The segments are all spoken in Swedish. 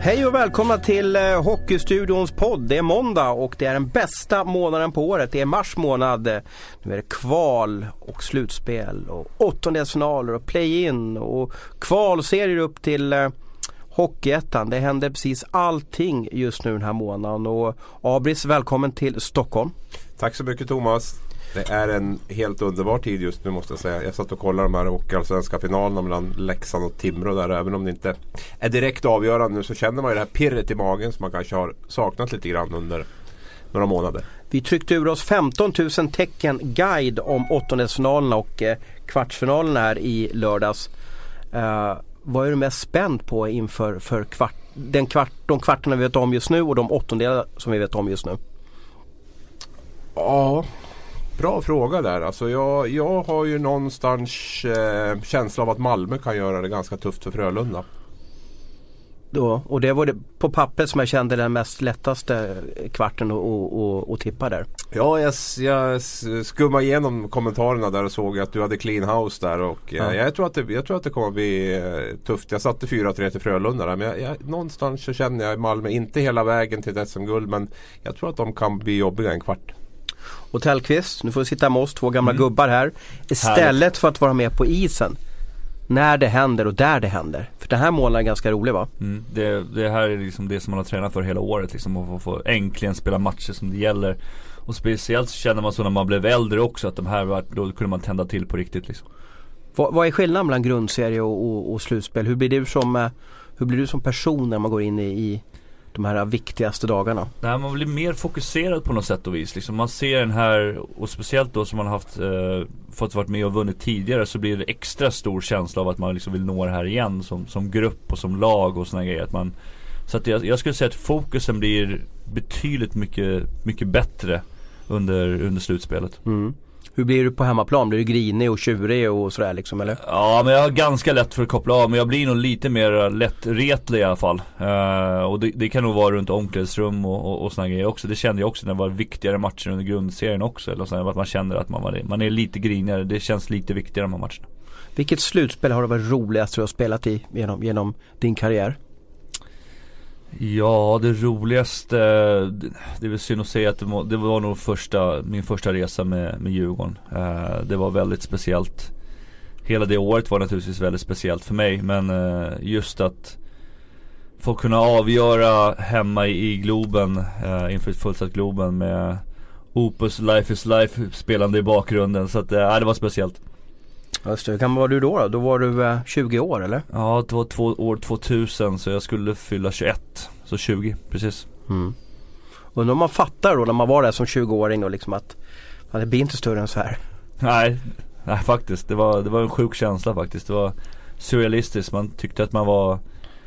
Hej och välkomna till Hockeystudions podd. Det är måndag och det är den bästa månaden på året. Det är mars månad. Nu är det kval och slutspel och åttondelsfinaler och play-in och kvalserier upp till Hockeyettan. Det händer precis allting just nu den här månaden. Och Abris, välkommen till Stockholm. Tack så mycket, Thomas. Det är en helt underbar tid just nu, måste jag säga. Jag satt och kollade de här hockeyallsvenska finalerna mellan Leksand och Timrå där. Även om det inte är direkt avgörande nu, så känner man ju det här pirret i magen som man kanske har saknat lite grann under några månader. Vi tryckte ur oss 15 000 tecken guide om åttondelsfinalerna och kvartsfinalerna här i lördags. Vad är du mest spänd på inför de kvartarna vi vet om just nu och de åttondelar som vi vet om just nu? Ja, bra fråga där. Alltså jag har ju någonstans känsla av att Malmö kan göra det ganska tufft för Frölunda. Och det var det på papper som jag kände den mest lättaste kvarten att tippa där. Ja, jag skummade igenom kommentarerna där och såg att du hade clean house där. Och jag tror att det kommer att bli tufft. Jag satte 4-3 till Frölunda där, men någonstans så känner jag Malmö inte hela vägen till ett SM-guld, men jag tror att de kan bli jobbiga en kvart. Och Tellqvist, nu får du sitta med oss, två gamla gubbar här. Istället för att vara med på isen när det händer och där det händer. För den här månaden är ganska rolig, va? Det här är liksom det som man har tränat för hela året, liksom, att få äntligen spela matcher som det gäller. Och speciellt så känner man så när man blev äldre också, att då kunde man tända till på riktigt liksom. Vad är skillnaden mellan grundserie och slutspel? Hur blir du som person när man går in i de här viktigaste dagarna? Nej, man blir mer fokuserad på något sätt och vis. Liksom man ser den här, och speciellt då som man har haft fått varit med och vunnit tidigare, så blir det extra stor känsla av att man liksom vill nå det här igen som grupp och som lag och såna grejer. Så att jag skulle säga att fokusen blir betydligt mycket bättre under slutspelet. Hur blir du på hemmaplan? Blir du grinig och tjurig och sådär liksom, eller? Ja, men jag har ganska lätt för att koppla av. Men jag blir nog lite mer lättretlig i alla fall. Och det kan nog vara runt omklädningsrum och såna grejer också. Det kände jag också när det var viktigare matcher under grundserien också. Eller så, att man känner att man är lite grinigare. Det känns lite viktigare de här matcherna. Vilket slutspel har du varit roligast du har spelat i genom din karriär? Ja, det roligaste, det vill synd att säga att det var nog min första resa med Djurgården. Det var väldigt speciellt. Hela det året var naturligtvis väldigt speciellt för mig, men just att få kunna avgöra hemma i Globen, inför ett fullsatt Globen med Opus Life is Life spelande i bakgrunden, så att det var speciellt. Just det. Hur gammal var du då? Då var du 20 år, eller? Ja, det var år 2000, så jag skulle fylla 21. Så 20, precis. Och när man fattar då, när man var där som 20-åring då, liksom att det blir inte större än så här. Nej, faktiskt. Det var en sjuk känsla faktiskt. Det var surrealistiskt. Man tyckte att man var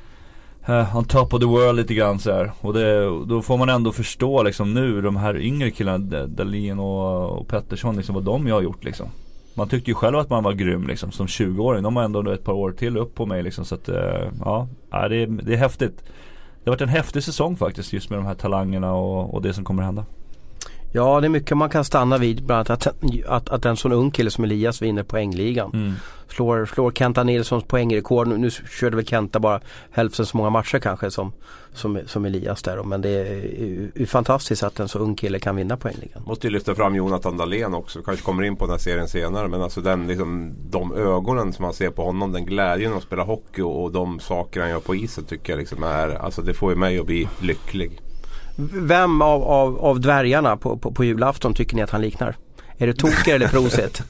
on top of the world lite grann så här. Och då får man ändå förstå liksom nu, de här yngre killarna, Dahlin och Pettersson, liksom, vad de har gjort liksom. Man tyckte ju själv att man var grym liksom, som 20-åring. De har ändå ett par år till upp på mig liksom, så att det är häftigt. Det har varit en häftig säsong faktiskt, just med de här talangerna och det som kommer hända. Ja, det är mycket man kan stanna vid, bland annat att en sån ung kille som Elias vinner poängligan. Slår Kenta Nilssons poängrekord. Nu körde väl Kenta bara hälften så många matcher kanske som Elias där. Men det är fantastiskt att en så ung kille kan vinna poängligan. Måste ju lyfta fram Jonathan Dahlén också. Kanske kommer in på den här serien senare. Men alltså de ögonen som man ser på honom, den glädjen att spela hockey och de saker han gör på isen, tycker jag liksom alltså det får ju mig att bli lycklig. Vem av dvärgarna på julafton tycker ni att han liknar? Är det Toker eller Prosit?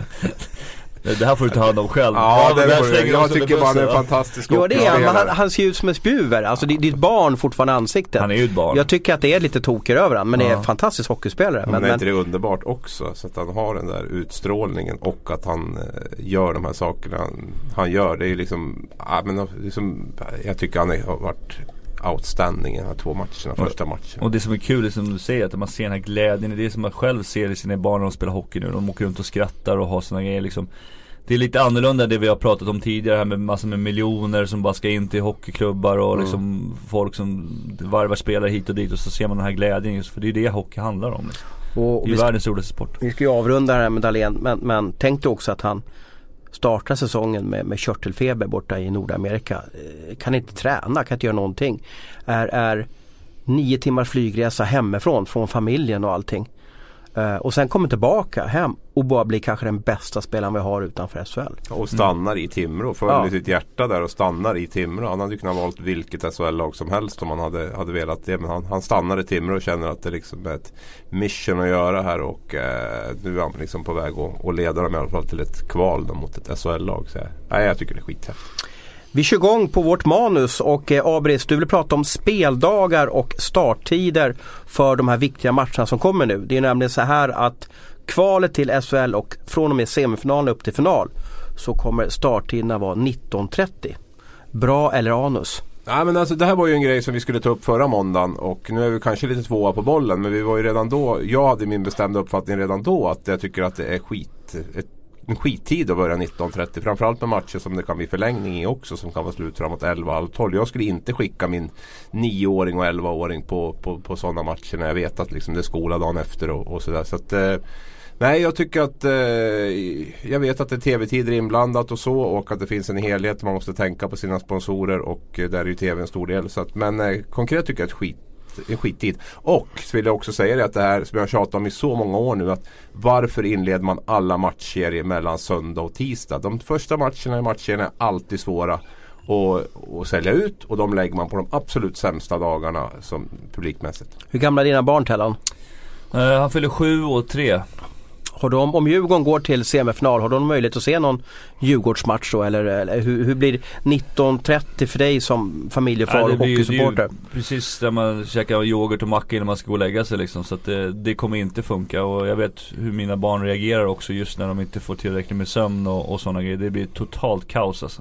Det här får du ta hand om själv. Ja, jag tycker bara det är fantastiskt. Ja, det är han ser ut som en spjuver. Alltså ditt barn fortfarande ansiktet. Han är ju ett barn. Jag tycker att det är lite Toker över han, men det är en fantastisk hockeyspelare. Men är inte det underbart också, så att han har den där utstrålningen och att han gör de här sakerna han gör. Det är liksom, jag tycker han har varit outstanding i de här 2 matcherna, första matchen. Och det som är kul är som du säger, att man ser den här glädjen, det är som man själv ser i sina barn när de spelar hockey nu. De åker runt och skrattar och har såna grejer liksom. Det är lite annorlunda än det vi har pratat om tidigare här, med massor med miljoner som bara ska in till hockeyklubbar och liksom folk som varvar spelare hit och dit, och så ser man den här glädjen just för det är det hockey handlar om liksom. Och det är världens roligaste sport. Vi ska ju avrunda det här med Dahlén, men tänk dig också att han startar säsongen med körtelfeber borta i Nordamerika. Kan inte träna, kan inte göra någonting. Är 9 timmars flygresa hemifrån, från familjen och allting. Och sen kommer tillbaka hem och bara blir kanske den bästa spelaren vi har utanför SHL. Och stannar i Timrå, följer sitt hjärta där och stannar i Timrå. Han hade ju kunnat valt vilket SHL-lag som helst om han hade velat det. Men han stannar i Timrå och känner att det liksom är ett mission att göra här. Och nu är han liksom på väg att leda dem i alla fall till ett kval då, mot ett SHL-lag. Så jag tycker det är skithäftigt. Vi kör igång på vårt manus och Abris, du vill prata om speldagar och starttider för de här viktiga matcherna som kommer nu. Det är nämligen så här att kvalet till SHL och från och med semifinalen upp till final så kommer starttiderna vara 19:30. Bra eller anus? Nej, men alltså, det här var ju en grej som vi skulle ta upp förra måndagen och nu är vi kanske lite tvåa på bollen, men vi var ju redan då, jag hade min bestämda uppfattning redan då att jag tycker att det är en skittid att börja 19:30, framförallt med matcher som det kan bli förlängning i också, som kan vara slut framåt 11:30. Jag skulle inte skicka min 9-åring och 11-åring på sådana matcher när jag vet att liksom det är skola dagen efter och sådär. Så att, nej, jag tycker att jag vet att det är tv-tider inblandat och så, och att det finns en helhet, man måste tänka på sina sponsorer och där är ju tv en stor del. Så att, men konkret tycker jag att en skittid. Och så vill jag också säga det att det här som jag tjatat om i så många år nu, att varför inleder man alla matchserier mellan söndag och tisdag? De första matcherna i matcherna är alltid svåra att sälja ut, och de lägger man på de absolut sämsta dagarna som publikmässigt. Hur gamla är dina barn, Tellan? Han fyller 7 och 3. Har de, om Djurgården går till semifinal, har de möjlighet att se någon Djurgårdsmatch då? Eller hur blir 19:30 för dig som familjefar och hockeysupporter? Precis där man käkar yoghurt och macka innan man ska gå och lägga sig liksom. Så att det kommer inte funka. Och jag vet hur mina barn reagerar också just när de inte får tillräckligt med sömn och sådana grejer. Det blir totalt kaos alltså.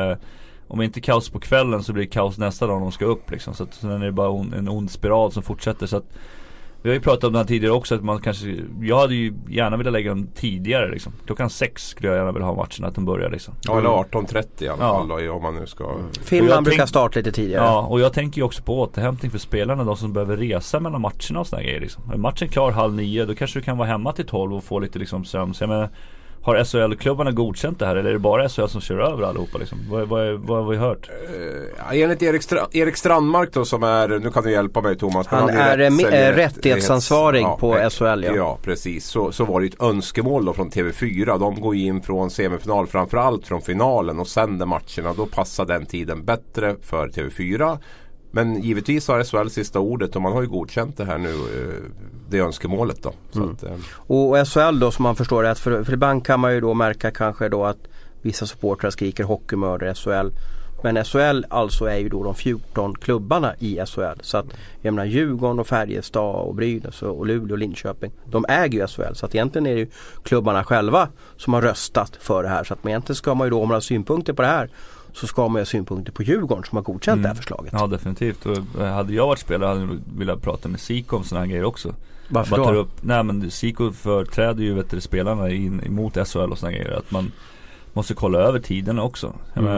Om inte kaos på kvällen så blir det kaos nästa dag när de ska upp liksom. Så att sen är det bara en ond spiral som fortsätter. Så att vi har ju pratat om det här tidigare också, att man kanske, jag hade ju gärna velat lägga dem tidigare liksom. Klockan 6 skulle jag gärna vilja ha matchen, att de börjar liksom. Ja, eller 18:30 i alla fall då, om man nu ska. Finland brukar starta lite tidigare. Ja, och jag tänker ju också på återhämtning för spelarna, de som behöver resa mellan matcherna och såna grejer liksom. Är matchen klar 8:30, då kanske du kan vara hemma till 12 och få lite liksom sömn. Så jag menar, har SHL-klubbarna godkänt det här, eller är det bara SHL som kör över allihopa liksom? Vad har vi hört? Enligt Erik Strandmark då, som är, nu kan du hjälpa mig Thomas. Han är rättighetsansvarig på SHL. Ja, precis. Så var det ett önskemål då från TV4. De går in från semifinal, framförallt från finalen, och sänder matcherna. Då passar den tiden bättre för TV4. Men givetvis har SHL sista ordet, och man har ju godkänt det här nu, det önskemålet då. Så att, och SHL då, som man förstår rätt, för ibland kan man ju då märka kanske då att vissa supportrar skriker hockeymördare SHL. Men SHL alltså är ju då de 14 klubbarna i SHL. Så att jag menar Djurgården och Färjestad och Brynäs och Luleå och Linköping, de äger ju SHL. Så att egentligen är det ju klubbarna själva som har röstat för det här. Så att egentligen ska man ju då, om man har synpunkter på det här, så ska man ha synpunkter på Djurgården som har godkänt det här förslaget. Ja, definitivt. Och hade jag varit spelare hade jag velat prata med Siko om sådana här grejer också. Varför då? Nej, men Siko företräder ju spelarna emot SHL och sådana grejer. Att man måste kolla över tiderna också.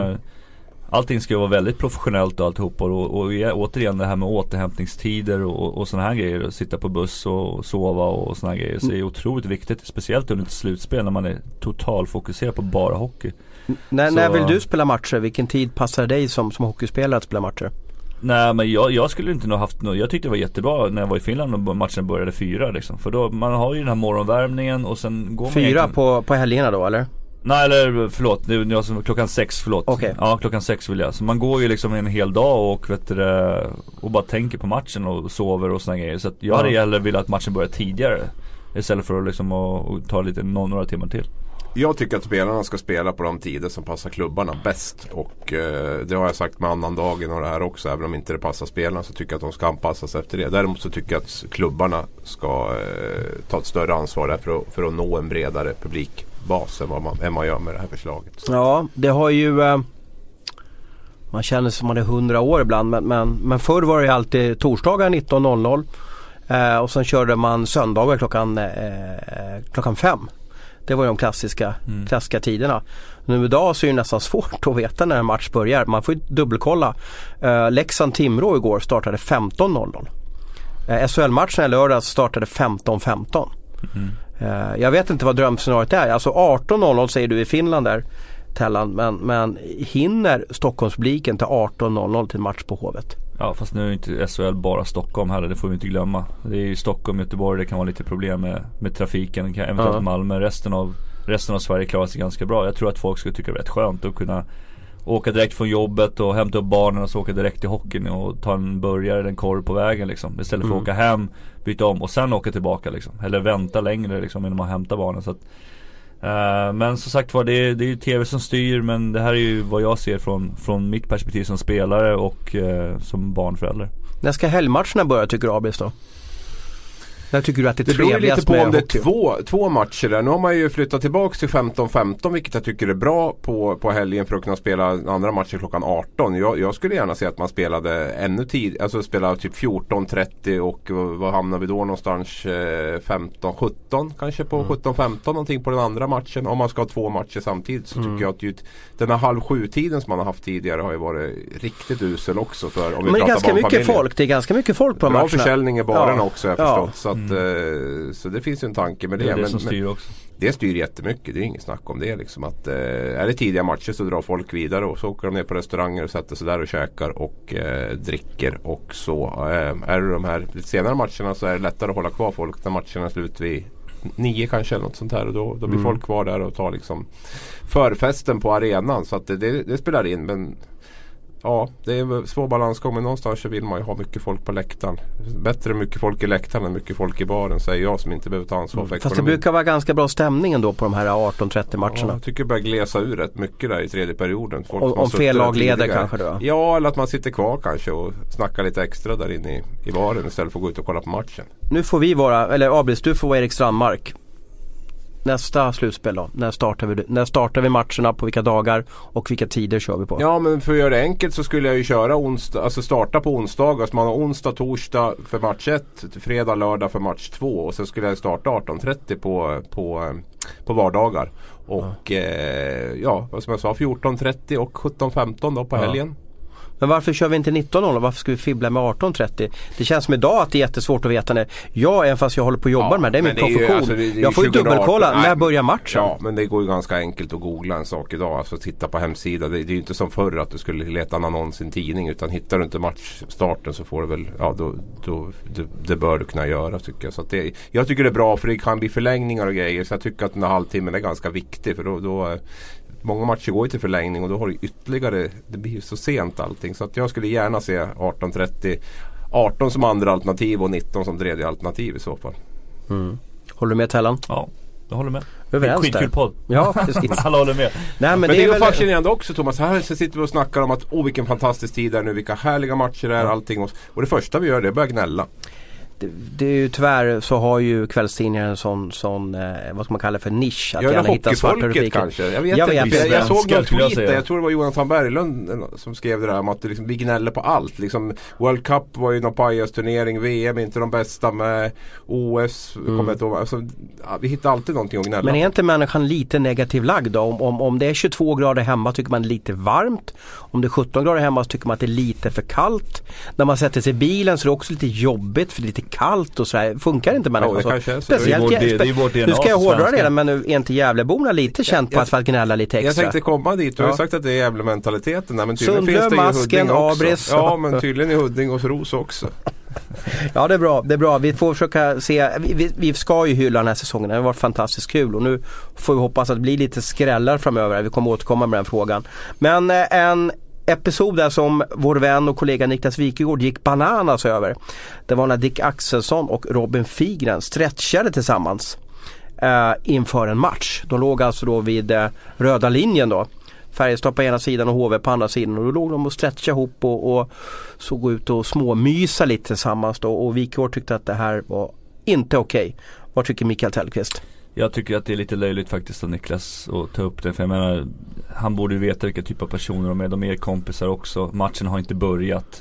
Allting ska ju vara väldigt professionellt och alltihopa. Och återigen det här med återhämtningstider och sådana här grejer. Att sitta på buss och sova och sådana här grejer. Så det är otroligt viktigt. Speciellt under ett slutspel när man är totalt fokuserad på bara hockey. När vill du spela matcher? Vilken tid passar dig som hockeyspelare att spela matcher? Nej, men jag skulle inte nog haft jag tyckte det var jättebra när jag var i Finland och matchen började 4 liksom. För då, man har ju den här morgonvärmningen och sen går man 4 på helgerna då, eller? Nej, eller förlåt, det är klockan 6, förlåt. Okay. Ja, klockan 6 vill jag. Så man går ju liksom en hel dag och och bara tänker på matchen och sover och såna grejer. Så att jag hade hellre velat att matchen börjar tidigare istället för att liksom att ta lite några timmar till. Jag tycker att spelarna ska spela på de tider som passar klubbarna bäst, och det har jag sagt med annan dagen och det här också. Även om inte det passar spelarna så tycker jag att de ska anpassas efter det. Däremot så tycker jag att klubbarna ska ta ett större ansvar där för att nå en bredare publikbas än man gör med det här förslaget. Ja, det har ju man känner som man är 100 år ibland, men förr var det alltid torsdagar 19:00 och sen körde man söndagar klockan 5. Det var ju de klassiska tiderna. Nu idag så är det nästan svårt att veta när en match börjar. Man får ju dubbelkolla. Leksand-Timrå igår startade 15:00. SHL-matchen i lördags startade 15:15. Jag vet inte vad drömscenariot är. Alltså 18.00 säger du i Finland där, Tellan, men hinner Stockholmspubliken till 18.00 till match på Hovet? Ja, fast nu är inte SHL bara Stockholm heller, det får vi inte glömma. Det är ju Stockholm, Göteborg, det kan vara lite problem med trafiken, eventuellt Malmö. Resten av Sverige klarar sig ganska bra. Jag tror att folk skulle tycka det är rätt skönt att kunna åka direkt från jobbet och hämta upp barnen och så åka direkt till hockeyn och ta en burgare eller en korv på vägen liksom. Istället för att åka hem, byta om och sen åka tillbaka liksom. Eller vänta längre liksom innan man hämtar barnen. Så att, men som sagt var, det är ju tv som styr, men det här är ju vad jag ser från mitt perspektiv som spelare och som barnförälder. När ska helgmatcherna börja, tycker du, Abis då? När tycker du att det är trevligast? Det beror lite på om det är två matcher där. Nu har man ju flyttat tillbaka till 15-15, vilket jag tycker är bra på helgen för att kunna spela andra matcher klockan 18. Jag skulle gärna se att man spelade ännu tid, alltså spela typ 14-30 och vad hamnar vi då någonstans? 15-17 kanske på 17-15 någonting på den andra matchen. Om man ska ha två matcher samtidigt så tycker jag att den här 6:30 som man har haft tidigare har ju varit riktigt usel också. För, om vi men det är ganska mycket folk. Det är ganska mycket folk på bra matcherna. Försäljning i baren också, jag förstått. Så det finns ju en tanke med det. Det som styr också. Det styr jättemycket, det är inget snack om det liksom, att är det tidiga matcher så drar folk vidare och så åker de ner på restauranger och sätter sig där och käkar och dricker, och så är det de här lite senare matcherna så är det lättare att hålla kvar folk när matcherna är slut vid 9 kanske eller något sånt här, och då blir folk kvar där och tar liksom förfesten på arenan, så att det spelar in. Men ja, det är svår balansgång, men någonstans så vill man ju ha mycket folk på läktaren. Bättre mycket folk i läktaren än mycket folk i baren, säger jag som inte behöver ta ansvar för ekonomin. Fast det brukar vara ganska bra stämning ändå på de här 18-30 matcherna. Ja, jag tycker det börjar glesa ur rätt mycket där i tredje perioden. Om fel lag leder kanske då? Ja, eller att man sitter kvar kanske och snackar lite extra där inne i baren istället för att gå ut och kolla på matchen. Nu får vi vara, eller Abis, du får vara Erik Strandmark. Nästa slutspel då? När startar vi matcherna, på vilka dagar och vilka tider kör vi på? Ja, men för att göra det enkelt så skulle jag ju köra starta på onsdagar, så man har onsdag, torsdag för match 1, fredag, lördag för match 2, och sen skulle jag starta 18.30 på vardagar. Och vad som jag sa, 14.30 och 17.15 då på helgen. Men varför kör vi inte 19.00? Varför ska vi fibbla med 18.30? Det känns som idag att det är jättesvårt att veta när. Även fast jag håller på att jobba med det är min profession. Jag får ju dubbelkolla när börjar matchen. Ja, men det går ju ganska enkelt att googla en sak idag. Alltså titta på hemsidan. Det är ju inte som förr att du skulle leta en annons i en tidning. Utan hittar du inte matchstarten så får du väl, det bör du kunna göra, tycker jag. Så att jag tycker det är bra, för det kan bli förlängningar och grejer. Så jag tycker att den här halvtimmen är ganska viktig, för då många matcher går ju till förlängning och då har du ytterligare, det blir ju så sent allting, så att jag skulle gärna se 18.30, 18 som andra alternativ och 19 som tredje alternativ i så fall. Håller du med, Tellan? Ja, jag håller med. Överens där. Skitkul podd. Ja, precis. Alla håller med. Nej, men det är väl fascinerande också, Thomas. Här så sitter vi och snackar om att vilken fantastisk tid det är nu, vilka härliga matcher det är, allting. Och det första vi gör det är att börja gnälla. Det är ju tyvärr, så har ju kvällstidningar en sån vad ska man kalla för nisch, att gärna hitta svarta rubriker kanske. Jag såg någon tweet där, jag tror det var Jonathan Berglund som skrev det där om att liksom, vi gnäller på allt liksom. World Cup var ju någon pajasturnering, VM inte de bästa, med OS kommer ett år. Alltså, vi hittar alltid någonting att gnälla. Men är inte människan lite negativ lagd då? Om det är 22 grader hemma tycker man det är lite varmt. Om det är 17 grader hemma så tycker man att det är lite för kallt. När man sätter sig i bilen så är det också lite jobbigt, för det är lite kallt och sådär. Funkar inte människan så? Speciellt, nu ska jag hårdra det, men nu är inte Gävleborna lite känt på att gnälla lite extra? Jag tänkte komma dit, du har sagt att det är Gävle-mentaliteten. Men tydligen Sundlöv, finns det Masken, Abris. Ja, men tydligen i Hudding och Ros också. Ja, det är bra. Vi får försöka se, vi ska ju hylla den här säsongen. Det har varit fantastiskt kul, och nu får vi hoppas att det blir lite skrällar framöver. Vi kommer återkomma med den frågan. Men en episod där som vår vän och kollega Niklas Wikegård gick bananas över. Det var när Dick Axelsson och Robin Figren stretchade tillsammans inför en match. De låg alltså då vid röda linjen då. Färjestad på ena sidan och HV på andra sidan, och då låg de och stretchade ihop och så gå ut och småmysa lite tillsammans då, och Wikegård tyckte att det här var inte okej. Vad tycker Mikael Tellqvist? Jag tycker att det är lite löjligt faktiskt av Niklas att ta upp det, för jag menar, han borde ju veta vilka typ av personer de är kompisar också. Matchen har inte börjat.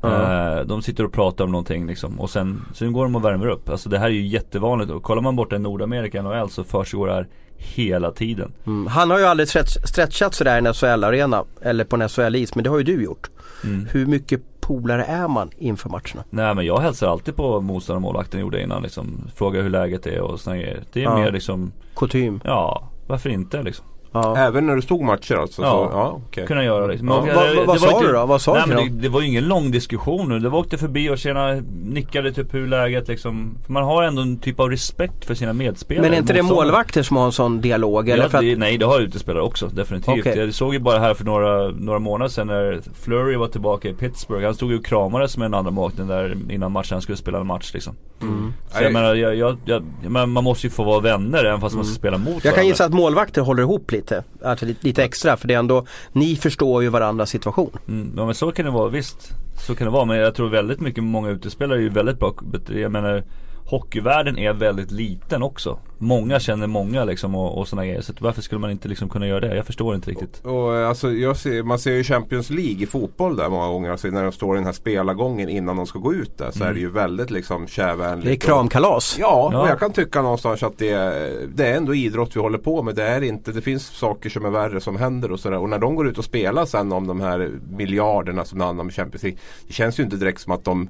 De sitter och pratar om någonting liksom, och sen går de och värmer upp. Alltså det här är ju jättevanligt, och kollar man bort i Nordamerika NHL så försiggår det här hela tiden. Han har ju aldrig stretchat sådär i en SHL-arena eller på en SHL-is, men det har ju du gjort. Hur mycket polare är man inför matcherna? Nej, men jag hälsar alltid på motståndarmålvakten gjorde innan liksom. Frågar hur läget är och såna grejer. Det är mer liksom kutym. Ja, varför inte liksom. Ja. Även när du stod matcher alltså? Ja, så, okay. kunna göra liksom. Vad sa du då? Vad sa du då? Det var ju ingen lång diskussion nu. Det var åkte förbi och nickade typ hur läget liksom. Man har ändå en typ av respekt för sina medspelare. Men är inte det målvakter som har en sån dialog? Eller för att... Nej, det har utespelare också, definitivt. Okay. Jag såg ju bara här för några månader sedan när Fleury var tillbaka i Pittsburgh. Han stod ju och kramades med en andra målvakten där innan matchen han skulle spela en match liksom. Så jag menar, man måste ju få vara vänner även fast man ska spela mot Jag kan gissa att målvakter håller ihop lite. Alltså lite extra, för det är ändå, ni förstår ju varandras situation. Ja, men så kan det vara, visst. Så kan det vara, men jag tror väldigt mycket, många utespelare är ju väldigt bra. Jag menar, hockeyvärlden är väldigt liten också. Många känner många liksom och såna grejer. Så varför skulle man inte liksom kunna göra det? Jag förstår inte riktigt. Och alltså, man ser ju Champions League i fotboll där många gånger. Alltså, när de står i den här spelargången innan de ska gå ut där så är det ju väldigt liksom kärvänligt. Det är kramkalas. Ja, och jag kan tycka någonstans att det är ändå idrott vi håller på med. Det finns saker som är värre som händer och sådär. Och när de går ut och spelar sen om de här miljarderna som det handlar om Champions League, det känns ju inte direkt som att de...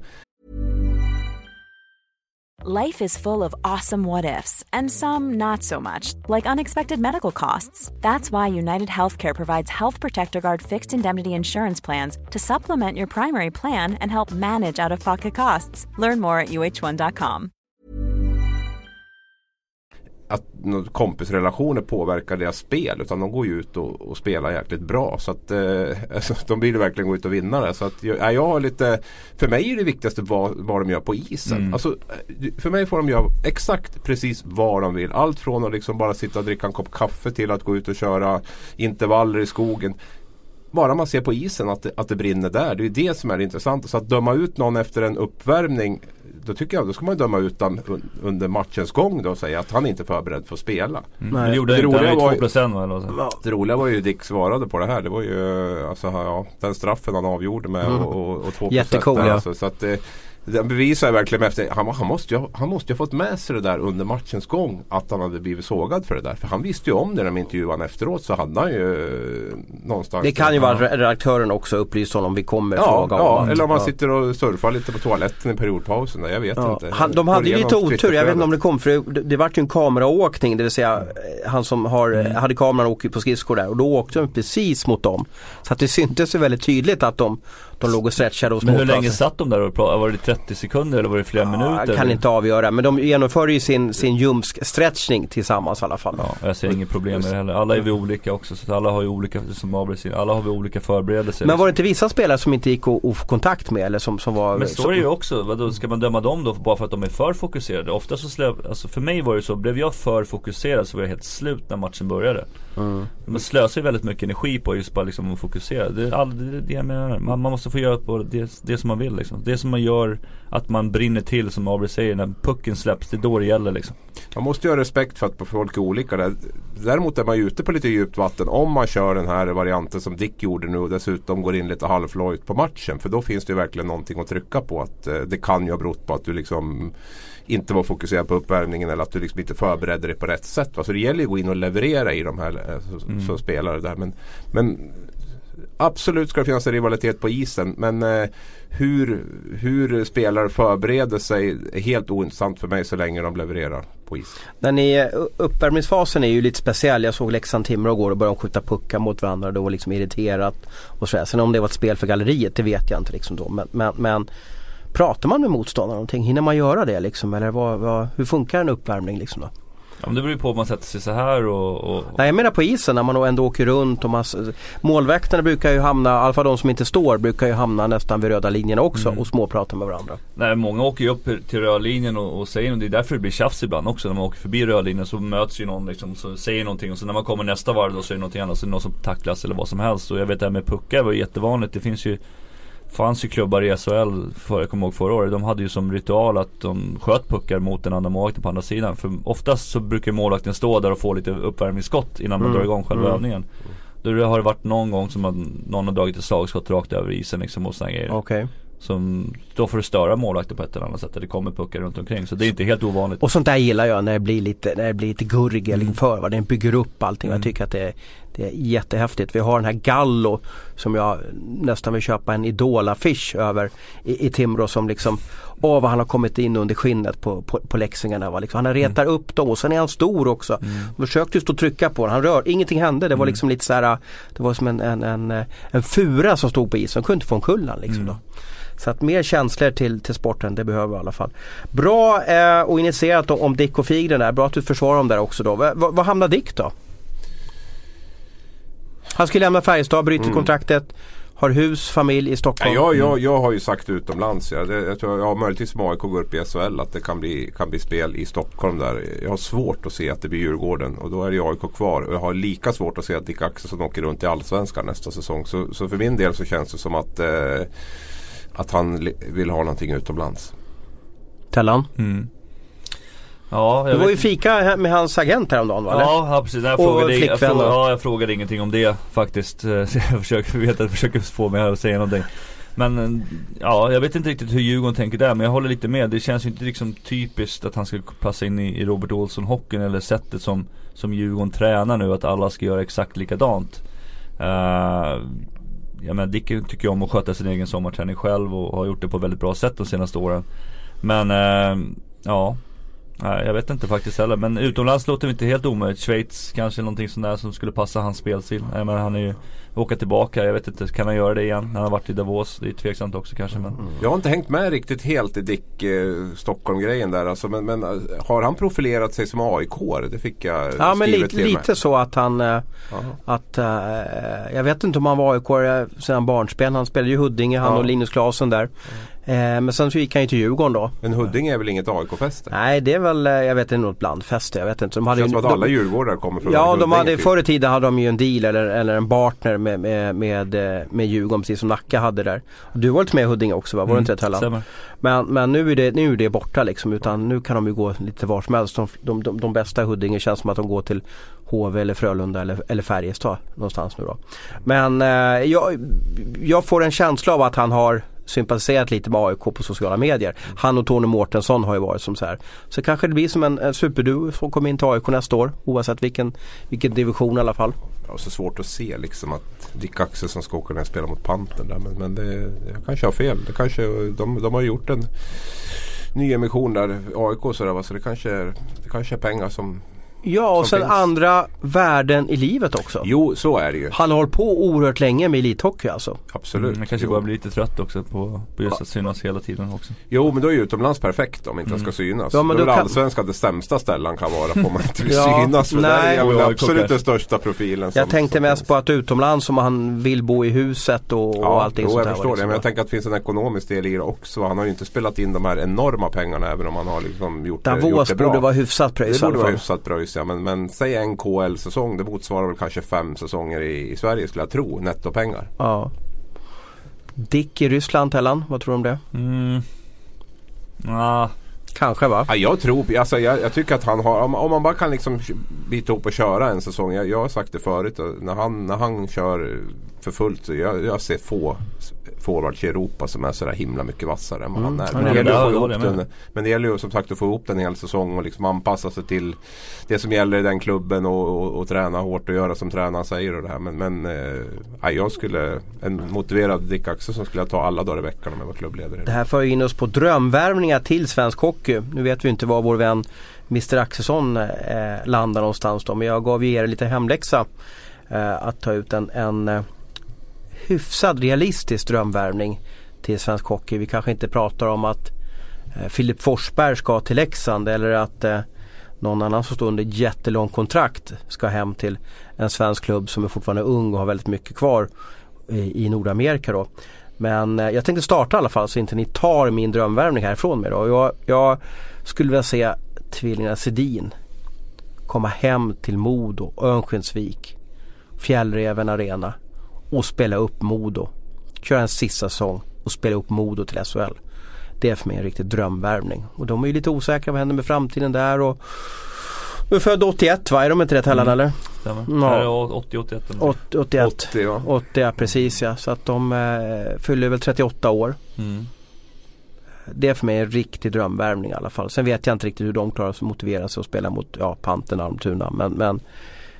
Life is full of awesome what-ifs, and some not so much, like unexpected medical costs. That's why United Healthcare provides Health Protector Guard fixed indemnity insurance plans to supplement your primary plan and help manage out-of-pocket costs. Learn more at uh1.com. Att kompisrelationer påverkar deras spel, utan de går ju ut och spelar jäkligt bra, så att alltså, de vill verkligen gå ut och vinna det. Så att jag har lite, för mig är det viktigaste vad de gör på isen. Alltså, för mig får de göra exakt precis vad de vill, allt från att liksom bara sitta och dricka en kopp kaffe till att gå ut och köra intervaller i skogen. Bara man ser på isen att det brinner där, det är ju det som är intressant. Så att döma ut någon efter en uppvärmning, då tycker jag, då ska man döma ut den under matchens gång då och säga att han inte är förberedd för att spela. Det gjorde inte, han var ju 2% eller så. Det roliga var ju Dick svarade på det här. Det var ju alltså, den straffen han avgjorde med och 2%. Jättecool, ja. Alltså, så att den bevisar verkligen efter han måste ju ha fått med sig det där under matchens gång, att han hade blivit sågad för det där. För han visste ju om det när de intervjuade han efteråt, så hade han ju någonstans... Det kan ju vara redaktören också upplysa honom, vi kommer fråga om. Ja, eller om man sitter och surfar lite på toaletten i periodpausen där, jag vet inte. De hade ju lite otur, jag vet inte om det kom, för det var ju en kameraåkning, det vill säga han som hade kameran åkt på skridskor där, och då åkte de precis mot dem. Så att det syntes ju väldigt tydligt att de låg och stretchade och småpratade. Men hur länge satt de där och pratade? Var det 30 sekunder eller var det flera minuter? Jag kan inte avgöra, men de genomför ju sin ljumsk-stretchning tillsammans i alla fall. Ja, jag ser inget problem med det heller. Alla är vi olika också, så alla har ju olika, som alla har vi olika förberedelser. Men var det inte vissa spelare som inte gick att få kontakt med? Eller som var, men så är det ju också. Vadå, ska man döma dem då bara för att de är för fokuserade? Ofta så alltså för mig var det så, blev jag för fokuserad så var jag helt slut när matchen började. Man slösar ju väldigt mycket energi på just bara liksom att fokusera. Det är det jag menar. Man måste få göra på det som man vill liksom. Det som man gör att man brinner till, som Aubrey säger, när pucken släpps, det är då det gäller liksom. Man måste ju ha respekt för att folk är olika där. Däremot är man ju ute på lite djupt vatten om man kör den här varianten som Dick gjorde nu och dessutom går in lite halvlojt på matchen, för då finns det ju verkligen någonting att trycka på, att det kan ju ha berott på att du liksom inte var fokuserad på uppvärmningen eller att du liksom inte förberedde dig på rätt sätt. Alltså det gäller ju att gå in och leverera i de här som spelare där, men absolut ska det finnas en rivalitet på isen, men hur spelare förbereder sig är helt ointressant för mig så länge de levererar på is. Uppvärmningsfasen är ju lite speciell. Jag såg Leksand-Timrå igår och började skjuta puckar mot varandra, då var liksom irriterat och så. Sen om det var ett spel för galleriet, det vet jag inte liksom då, men pratar man med motståndare någonting? Hinner man göra det liksom? Eller hur funkar en uppvärmning liksom då? Ja, men det beror ju på om man sätter sig så här och... Nej, jag menar på isen när man ändå åker runt och målvakterna brukar ju hamna, i alla fall de som inte står brukar ju hamna nästan vid röda linjen också och småpratar med varandra. Nej, många åker ju upp till röda linjen och säger, och det är därför det blir tjafs ibland också. När man åker förbi röda linjen så möts ju någon liksom, så säger någonting, och så när man kommer nästa varv då så är det någonting annat, så är det någon som tacklas eller vad som helst. Och jag vet det här med puckar var jättevanligt. Det fanns ju klubbar i SHL, jag kommer ihåg förra året, de hade ju som ritual att de sköt puckar mot den andra målvakten på andra sidan. För oftast så brukar målvakten stå där och få lite uppvärmningsskott innan man drar igång själva övningen. Då har det varit någon gång som någon har dragit ett slagskott rakt över isen liksom, och såna grejer. Okay. Som då får du störa målvakten på ett eller annat sätt, där det kommer puckar runt omkring. Så det är inte helt ovanligt. Och sånt där gillar jag när det blir lite gurgel inför, den bygger upp allting. Jag tycker att det Det är jättehäftigt. Vi har den här Gallo som jag nästan vill köpa en idolaffisch över i Timrå, som liksom, vad han har kommit in under skinnet på läxingarna. Va? Liksom, han retar upp dem och sen är han stor också. De försökte just att trycka på honom. Han rör, ingenting hände. Det var liksom lite så här, det var som en fura som stod på isen. Han kunde inte få en kullan liksom då. Så att mer känslor till sporten, det behöver vi i alla fall. Bra och initierat om Dick och Figren där. Bra att du försvarar dem där också då. Vad hamnar Dick då? Han skulle lämna Färjestad, bryter kontraktet, har hus, familj i Stockholm. Ja, jag har ju sagt utomlands. Jag tror möjligtvis med AIK går upp i SHL att det kan bli spel i Stockholm där. Jag har svårt att se att det blir Djurgården, och då är det AIK kvar. Och jag har lika svårt att se att Dick Axelsson åker runt i Allsvenskan nästa säsong. Så för min del så känns det som att han vill ha någonting utomlands. Tellan? Ja, du var ju fika med hans agent häromdagen, va? Ja, precis. Jag frågade ingenting om det faktiskt. Så jag försöker få mig här att säga någonting. Men ja, jag vet inte riktigt hur Djurgården tänker där, men jag håller lite med. Det känns ju inte liksom typiskt att han ska passa in i Robert Olsson-hockeyn, eller sättet som Djurgården tränar nu, att alla ska göra exakt likadant. Dick tycker jag om att sköta sin egen sommarträning själv och har gjort det på väldigt bra sätt de senaste åren. Men jag vet inte faktiskt heller. Men utomlands låter det inte helt omöjligt. Schweiz kanske någonting sånt där som skulle passa hans spelstil. Men han är ju åka tillbaka, jag vet inte, kan han göra det igen när han har varit i Davos? Det är tveksamt också kanske. Men. Jag har inte hängt med riktigt helt i Dick Stockholm-grejen där alltså, men har han profilerat sig som AIK? Det fick jag men lite så att han jag vet inte om han var AIK sedan barnspel. Han spelade ju Huddinge, han och Linus Klasen där. Men sen så gick han ju till Djurgården då. Men Huddinge är väl inget AIK-fäste? Nej, det är väl, jag vet inte, något blandfäste. Jag vet inte. Det känns som att alla Djurgårdar kommer från Huddinge. Förr i tiden hade de ju en deal eller en partner med Djurgården, precis som Nacka hade där. Du var lite med i Huddinge också, va? Var det inte rätt heller? Men nu är det borta liksom, utan nu kan de ju gå lite var som helst. De bästa i Huddinge känns som att de går till HV eller Frölunda eller Färjestad någonstans nu då. Men jag får en känsla av att han har sympatiserat lite med AIK på sociala medier. Han och Tony Mårtensson har ju varit som så här. Så kanske det blir som en superduo som kommer in till AIK nästa år, oavsett vilken division i alla fall. Ja, så svårt att se liksom att Dick Axelsson ska åka ner och spela mot Pantern där, men jag kanske har fel. Det kanske, de har gjort en ny emission där, AIK så där, så det kanske är pengar som. Ja, och sen finns. Andra värden i livet också. Jo, så är det ju. Han har hållit på oerhört länge med elithockey alltså. Absolut. Man kanske bara blir lite trött också på just att synas hela tiden också. Jo, men då är ju utomlands perfekt om inte han ska synas. Ja, men då är allsvenska det sämsta ställen kan vara på om man inte vill synas. För nej, det är absolut den största profilen. Jag tänkte mest på att utomlands om han vill bo i huset och allting sånt där. Jag förstår det, men jag tänker att det finns en ekonomisk del i det också. Han har ju inte spelat in de här enorma pengarna även om han har liksom gjort det bra. Davos borde vara hyfsat pröjs. Det borde vara hyfsat pröjs. Ja, men säg en KL-säsong, det motsvarar väl kanske 5 säsonger i Sverige skulle jag tro, nettopengar. Ja. Dick i Ryssland, Tellan, vad tror du om det? Kanske, va? Ja, jag tror, alltså jag tycker att han har, om man bara kan liksom bita ihop och köra en säsong, jag har sagt det förut, när han kör för fullt så jag ser få forwards i Europa som är så där himla mycket vassare än vad han är. Men det gäller ju som sagt att få ihop den hela säsong och liksom anpassa sig till det som gäller i den klubben och träna hårt och göra som tränaren säger och det här. Men jag skulle, en motiverad Dick Axelsson skulle jag ta alla dagar i veckan om jag var klubbledare. Det här för in oss på drömvärvningar till svensk hockey. Nu vet vi inte var vår vän Mr. Axelsson landar någonstans då, men jag gav ju er lite hemläxa att ta ut en hyfsad realistisk drömvärvning till svensk hockey. Vi kanske inte pratar om att Filip Forsberg ska till Leksand eller att någon annan som står under jättelång kontrakt ska hem till en svensk klubb som är fortfarande ung och har väldigt mycket kvar i Nordamerika då. Men jag tänkte starta i alla fall så inte ni tar min drömvärvning härifrån mig då. Jag skulle vilja se tvillingarna Sedin komma hem till Modo, Örnsköldsvik, Fjällräven Arena och spela upp Modo. Köra en sista säsong och spela upp Modo till SHL. Det är för mig en riktig drömvärvning. Och de är ju lite osäkra vad händer med framtiden där. Och de är född 81, va? Är de inte rätt heller, eller? Ja. 81. 80, precis, ja. Så att de fyller väl 38 år. Det är för mig en riktig drömvärvning i alla fall. Sen vet jag inte riktigt hur de klarar att motivera sig att spela mot Pantern, Almtuna. Men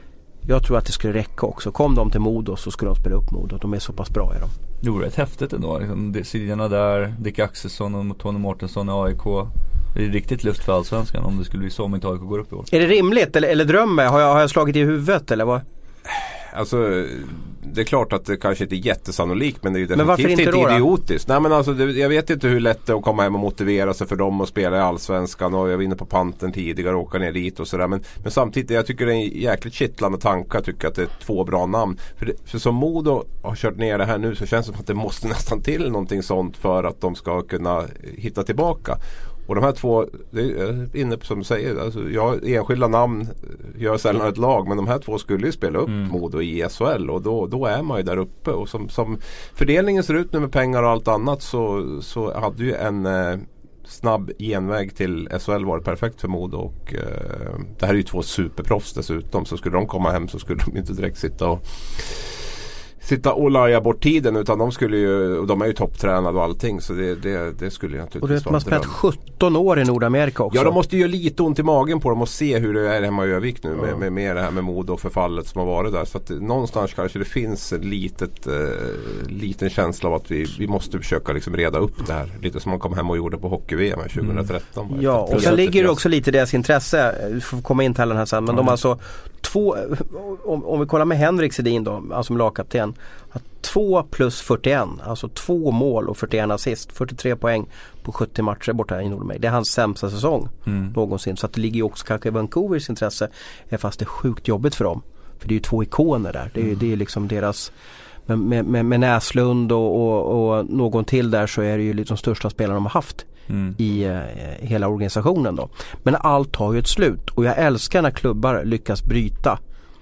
Jag tror att det skulle räcka också. Kom de till Modo så skulle de spela upp Modo. De är så pass bra i dem. Det vore rätt häftigt ändå. Sidorna där, Dick Axelsson och Tony Mårtensson i AIK. Det är riktigt luft för Allsvenskan om det skulle bli så om inte AIK går upp i år. Är det rimligt eller drömmer? Har jag slagit i huvudet eller vad? Alltså det är klart att det kanske inte är jättesannolikt, men det är ju definitivt inte då, idiotiskt. Nej, men alltså, jag vet inte hur lätt det är att komma hem och motivera sig för dem att spela i Allsvenskan, och jag var inne på panten tidigare och åka ner dit och sådär, men samtidigt, jag tycker det är en jäkligt kittlande tanke. Jag tycker att det är 2 bra namn, för som Modo har kört ner det här nu så känns det som att det måste nästan till någonting sånt för att de ska kunna hitta tillbaka. Och de här 2, det är inne på som du säger, alltså enskilda namn gör sällan ett lag, men de här 2 skulle ju spela upp Modo i SHL, och då är man ju där uppe. Och som fördelningen ser ut nu med pengar och allt annat, så hade ju en snabb genväg till SHL varit perfekt för Modo, och det här är ju 2 superproffs dessutom, så skulle de komma hem så skulle de inte direkt sitta och laja bort tiden, utan de skulle ju, och de är ju topptränade och allting, så det skulle ju naturligtvis. Och det man har spelat 17 år i Nordamerika också. Ja, de måste ju lite ont i magen på dem och se hur det är hemma i Övik nu med det här med Modo och förfallet som har varit där, så att någonstans kanske det finns en liten känsla av att vi måste försöka liksom reda upp det här, lite som man kom hem och gjorde på hockey-VM 2013. Ja, och sen ligger det också lite i deras intresse, vi får komma in till den här sen, men de alltså 2, om vi kollar med Henrik Sedin då, alltså som lagkapten, 2 plus 41, alltså 2 mål och 41 assist, 43 poäng på 70 matcher borta i Nordamerika. Det är hans sämsta säsong någonsin, så att det ligger ju också kanske i Vancouvers intresse, fast det är sjukt jobbigt för dem, för det är ju 2 ikoner där, det är liksom deras med Näslund och någon till där, så är det ju liksom de största spelarna de har haft i hela organisationen då. Men allt har ju ett slut, och jag älskar när klubbar lyckas bryta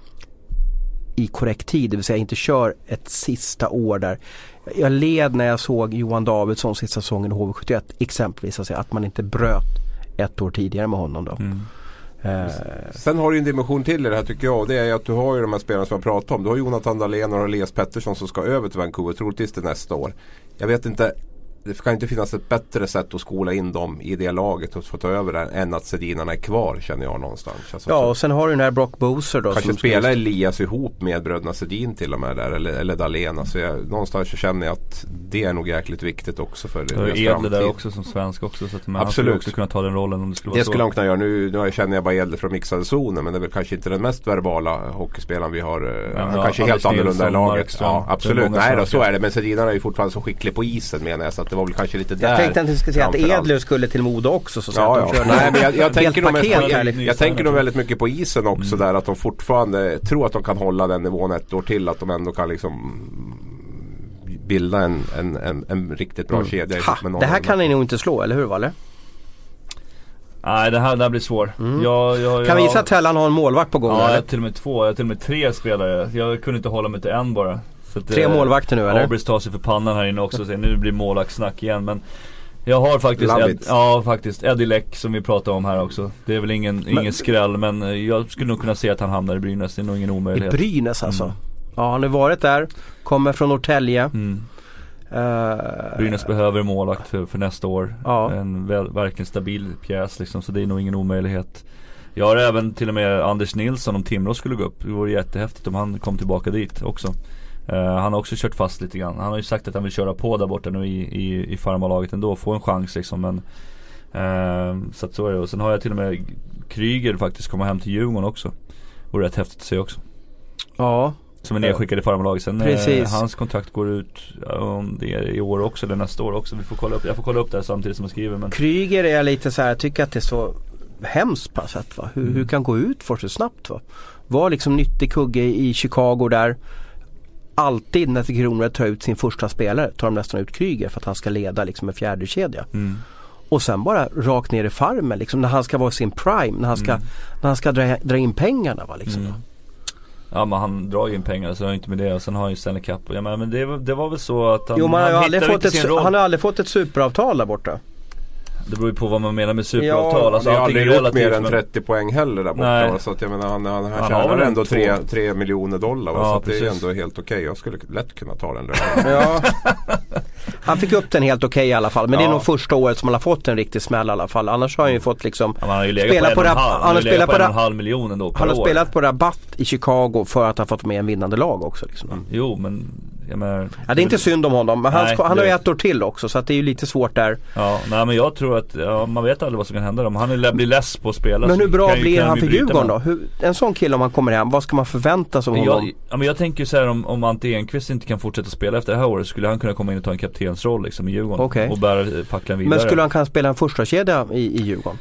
i korrekt tid, det vill säga inte kör ett sista år där. Jag led när jag såg Johan Davidsson sista säsongen i HV71 exempelvis, alltså att man inte bröt ett år tidigare med honom då. Sen har du en dimension till i det här, tycker jag, och det är att du har ju de här spelarna som jag pratat om. Du har Jonathan Dahlén och Elias Pettersson som ska över till Vancouver, troligtvis till nästa år. Jag vet inte, det kan inte finnas ett bättre sätt att skola in dem i det laget och få ta över det än att Sedinarna är kvar, känner jag någonstans. Alltså, ja, och sen har du den här Brock Boser då. Kanske spela Elias ihop med bröderna Sedin till och med där, eller Dahlén. Alltså någonstans så känner jag att det är nog jäkligt viktigt också för deras framtid. Edle där också som svensk också, så att man absolut också kunna ta den rollen om det skulle vara det så. skulle han kunna göra. Nu känner jag bara Edle från mixade zonen, men det är väl kanske inte den mest verbala hockeyspelaren vi har. Han kanske är helt annorlunda i laget. Ja, absolut. Nej då, så är det. Men Sedinarna är ju fortfarande så skicklig på isen, menar jag, så att det var väl kanske lite där. Jag tänkte att du skulle säga att Edler skulle till Modo också, så ja. Nej, men jag tänker nog väldigt mycket på isen också där, att de fortfarande tror att de kan hålla den nivån ett år till, att de ändå kan liksom bilda en riktigt bra kedja. Det här kan ni nog inte slå, eller hur, Valle? Nej, det här blir svår. Kan vi gissa att Tellan har en målvakt på gång? Ja, jag har till och med 2, jag har till och med 3 spelare. Jag kunde inte hålla mig till en bara. Så att, 3 målvakter nu, eller? Abris tar sig för pannan här inne också, så nu blir målvaktssnack igen, men jag har faktiskt Eddie Läck som vi pratade om här också. Det är väl ingen skräll, men jag skulle nog kunna se att han hamnar i Brynäs. Det är nog ingen omöjlighet. I Brynäs alltså? Ja, han har varit där. Kommer från Norrtälje. Brynäs behöver målvakt för nästa år. Ja. En verkligen stabil pjäs liksom, så det är nog ingen omöjlighet. Jag har även till och med Anders Nilsson, om Timrå skulle gå upp. Det vore jättehäftigt om han kom tillbaka dit också. Han har också kört fast lite grann. Han har ju sagt att han vill köra på där borta nu i farmalaget ändå, få en chans liksom, men så att så är det. Och sen har jag till och med Kryger faktiskt komma hem till Djurgården också. Och rätt häftigt att se också. Ja. Som är nedskickad i farmalaget. Sen hans kontrakt går ut om det är i år också eller nästa år också. Jag får kolla upp det här samtidigt som jag skriver, men Kryger är lite så här, jag tycker att det är så hemskt på sätt, va? Hur kan gå ut för så snabbt, va? Var liksom nyttig kugge i Chicago där. Alltid när Kronor tar ut sin första spelare tar de nästan ut Kryger för att han ska leda liksom en fjärde kedja. Och sen bara rakt ner i farmen liksom, när han ska vara sin prime, när han ska dra in pengarna, va, liksom. Ja, men han drar ju in pengar, så jag är inte med det. Och sen har han ju Stanley Cup. Ja, men det var väl så att han, han har aldrig fått ett superavtal där borta. Det beror ju på vad man menar med superavtal. Ja, alltså, det är aldrig ut mer än men 30 poäng heller där borta. Så att jag menar, han tjänar ändå $3 miljoner. Ja, så att det är ändå helt okej. Jag skulle lätt kunna ta den där. Ja. Han fick upp den helt okej i alla fall. Men det är nog första året som han har fått en riktig smäll i alla fall. Annars har han ju fått liksom han har ju legat på 1,5 miljon ändå per år. Han har spelat på rabatt i Chicago för att ha fått med en vinnande lag också liksom. Jo, men jag menar, det är inte synd om honom. Men han har ju ett år till också, så att det är ju lite svårt där. Ja, nej, men jag tror att man vet aldrig vad som kan hända om han blir less på att spela. Men hur bra blir han för Djurgården då? En sån kille, om han kommer hem, vad ska man förvänta sig av honom? Men jag tänker så här, om Ante Enqvist inte kan fortsätta spela efter det här året, skulle han kunna komma in och ta en kaptensroll liksom i Djurgården och bära facklan vidare. Men skulle han kunna spela en första kedja i Djurgården?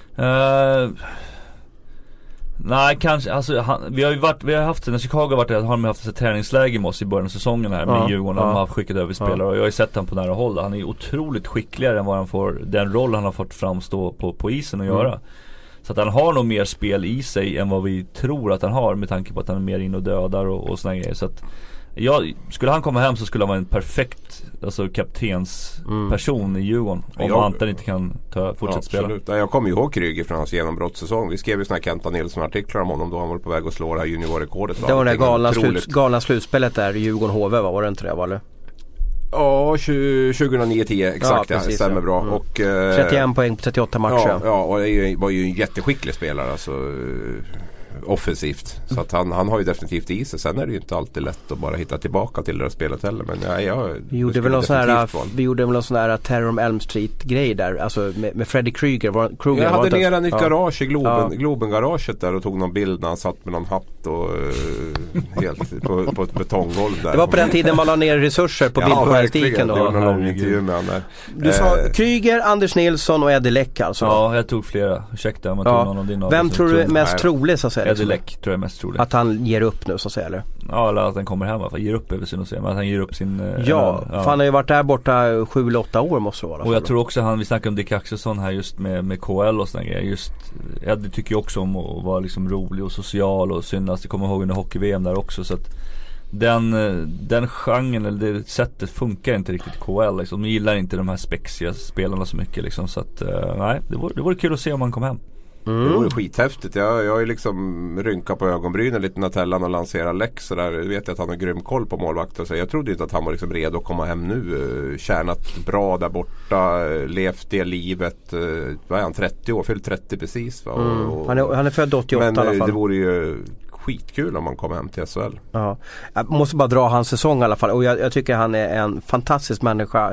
Nej, kanske. Alltså, vi har haft, när Chicago har varit där, har de haft ett träningsläge med oss i början av säsongen här med Djurgården. De har skickat över spelare och jag har ju sett han på nära håll. Han är otroligt skickligare än vad han får, den roll han har fått framstå på isen att göra. Så att han har nog mer spel i sig än vad vi tror att han har, med tanke på att han är mer in och dödar och såna grejer. Så att skulle han komma hem så skulle han vara en perfekt kaptensperson i Djurgården om Anton inte kan fortsätta spela. Jag kommer ju ihåg Kryger från hans genombrottssäsong. Vi skrev ju såna här Kenta Nilsson-artiklar om honom då han var på väg att slå det här juniorrekordet. Det var det galna slutspelet där i Djurgården-HV, var det inte det, eller? Ja, 2009-10 exakt, ja, precis, stämmer bra. Och 31 poäng på 38 matcher. Ja, och det var ju en jätteskicklig spelare, alltså offensivt. Så att han har ju definitivt i sig. Sen är det ju inte alltid lätt att bara hitta tillbaka till det där spelet heller. Men vi gjorde väl någon sån här Terror on Elm Street-grej där, alltså med Freddy Krueger. Jag hade ner han i ett garage i Globen-garaget där och tog någon bild när han satt med någon hatt och helt på ett betonggolv där. Det var på den tiden man la ner resurser på bildjournalistiken då. Det var någon lång intervju med han där. Du sa Kryger, Anders Nilsson och Eddie Leck alltså. Ja, jag tog flera. Ursäkta om jag tog någon av dina. Vem tror du är mest trolig, så att säga? Eddie Leck tror jag är mest trolig. Att han ger upp nu, så att säga, eller? Ja, eller att han kommer hem, för ger upp över sin och säga, men att han ger upp sin för han har ju varit där borta 7-8 år måste det vara. Och jag tror också vi snackade om Dick Axelsson här just med KL och sådana grejer. Just Eddie tycker ju också om att vara liksom rolig och social och synas. Det kommer ihåg under hockey-VM där också, så att den genren eller det sättet funkar inte riktigt i KL liksom. De gillar inte de här spexiga spelarna så mycket liksom, så att nej, det vore kul att se om han kom hem. Det vore skithäftigt. Jag har ju liksom rynkat på ögonbrynen lite när Tellan och lanserar Lex så där. Jag vet att han har grym koll på målvakter, så jag trodde inte att han var liksom redo att komma hem nu. Tjänat bra där borta, levt det livet. Vad är han, 30 år? Fyllt 30 precis, va? Han är född 88 men, i alla fall. Det vore ju skitkul om man kommer hem till SHL. Ja. Jag måste bara dra hans säsong i alla fall. Och jag tycker han är en fantastisk människa.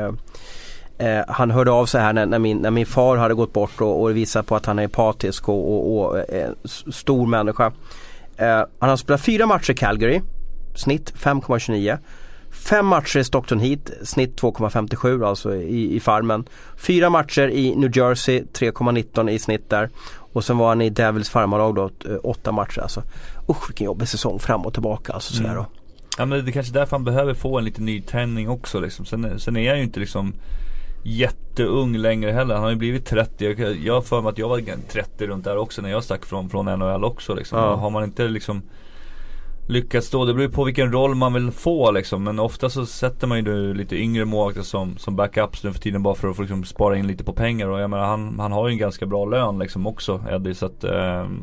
Han hörde av sig här när min far hade gått bort och visat på att han är empatisk och stor människa. Han har spelat 4 matcher i Calgary, snitt 5,29. 5 matcher i Stockton Heat, snitt 2,57 alltså i farmen. 4 matcher i New Jersey, 3,19 i snitt där. Och sen var han i Devils farmarlag då, 8 matcher alltså. Vilken jobbig säsong fram och tillbaka alltså sådär då. Ja, men det är kanske därför han behöver få en lite ny tändning också liksom. Sen är jag ju inte liksom jätteung längre heller. Han har ju blivit 30. Jag har för mig att jag var 30 runt där också när jag stack från NHL också liksom. Har man inte liksom lyckats då, det beror på vilken roll man vill få liksom. Men ofta så sätter man ju lite yngre målvakter som backups nu för tiden, bara för att få liksom spara in lite på pengar. Och jag menar, han har ju en ganska bra lön liksom också, Eddie, så att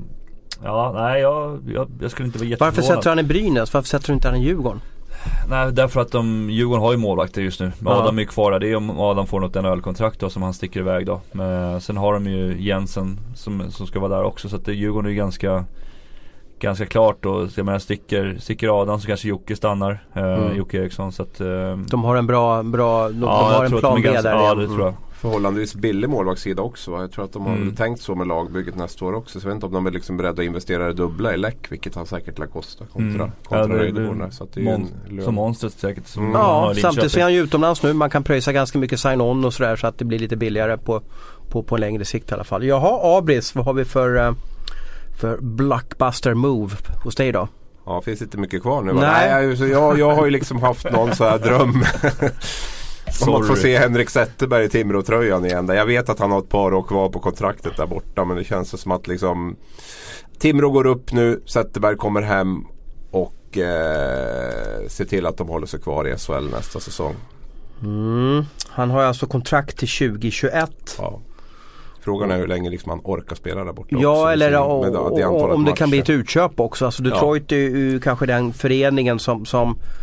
jag skulle inte vara jätteförvånad. Varför sätter han i Brynäs? Varför sätter du inte han i Djurgården? Nej, därför att Djurgården har ju målvakter just nu. Adam är ju kvar där. Det är om Adam får något NHL-kontrakt då, som han sticker iväg då. Men sen har de ju Jensen som ska vara där också. Så att Djurgården är ju ganska klart. Och jag menar, sticker Adam så kanske Jocke stannar. Jocke Eriksson. Så att, de har en bra de har en plan B där. Ja, det tror jag. Förhållandevis billig målvaktssida också, va? Jag tror att de har tänkt så med lagbygget nästa år också. Så jag vet inte om de är liksom beredda att investera det dubbla i Läck, vilket han säkert lär kosta kontra Röjdeborna. Så att det är ju som monstret säkert. Samtidigt så är han ju utomlands nu. Man kan pröjsa ganska mycket sign-on och sådär, så att det blir lite billigare på längre sikt i alla fall. Jaha, Abris, vad har vi för blockbuster move hos dig då? Ja, finns inte mycket kvar nu. Nej, jag har ju liksom haft någon så här dröm om att få se Henrik Zetterberg i Timrå-tröjan igen. Jag vet att han har ett par år kvar på kontraktet där borta, men det känns som att liksom Timrå går upp nu, Zetterberg kommer hem och ser till att de håller sig kvar i SHL nästa säsong. Han har alltså kontrakt till 2021. Ja. Frågan är hur länge liksom han orkar spela där borta. Ja, också, eller om det kan bli ett matcher. utköp också. Alltså Detroit är ju kanske den föreningen som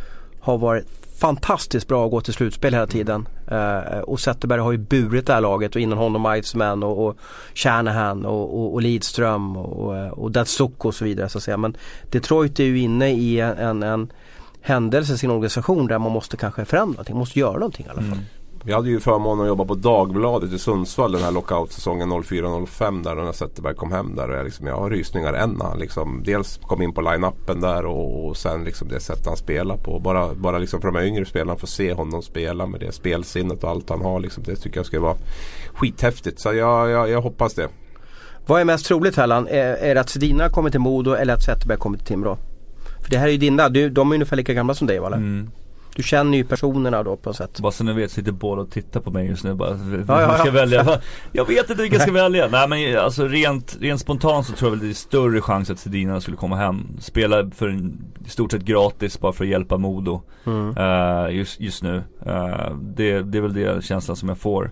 har varit fantastiskt bra att gå till slutspel hela tiden. Och Zetterberg har ju burit det här laget och innan honom Iceman och Shanahan och Lidström och Datsuk och så vidare så att säga. Men Detroit är ju inne i en händelse i sin organisation där man måste kanske förändra någonting, måste göra någonting i alla fall. Vi hade ju förmånen att jobba på Dagbladet i Sundsvall den här lockout-säsongen 04-05 där när Zetterberg kom hem där. Jag har rysningar än. Han liksom dels kom in på line-upen där och sen liksom det sätt han spelar på. Bara liksom för de här yngre spelarna får se honom spela med det spelsinnet och allt han har. Liksom, det tycker jag ska vara skithäftigt. Så jag hoppas det. Vad är mest troligt Hellan? Är det att Sedina kommer till Modo eller att Zetterberg kommer till Timrå? För det här är ju dina, de är ungefär lika gamla som dig, eller? Du känner ju personerna då på något sätt. Bara så ni vet, sitter båda och tittar på mig just nu. Bara, ska välja. Jag vet inte vilka jag ska välja. Nej, men alltså rent spontant så tror jag väl det är större chans att Sedina skulle komma hem. Spela för i stort sett gratis bara för att hjälpa Modo just nu. Det är väl det känslan som jag får.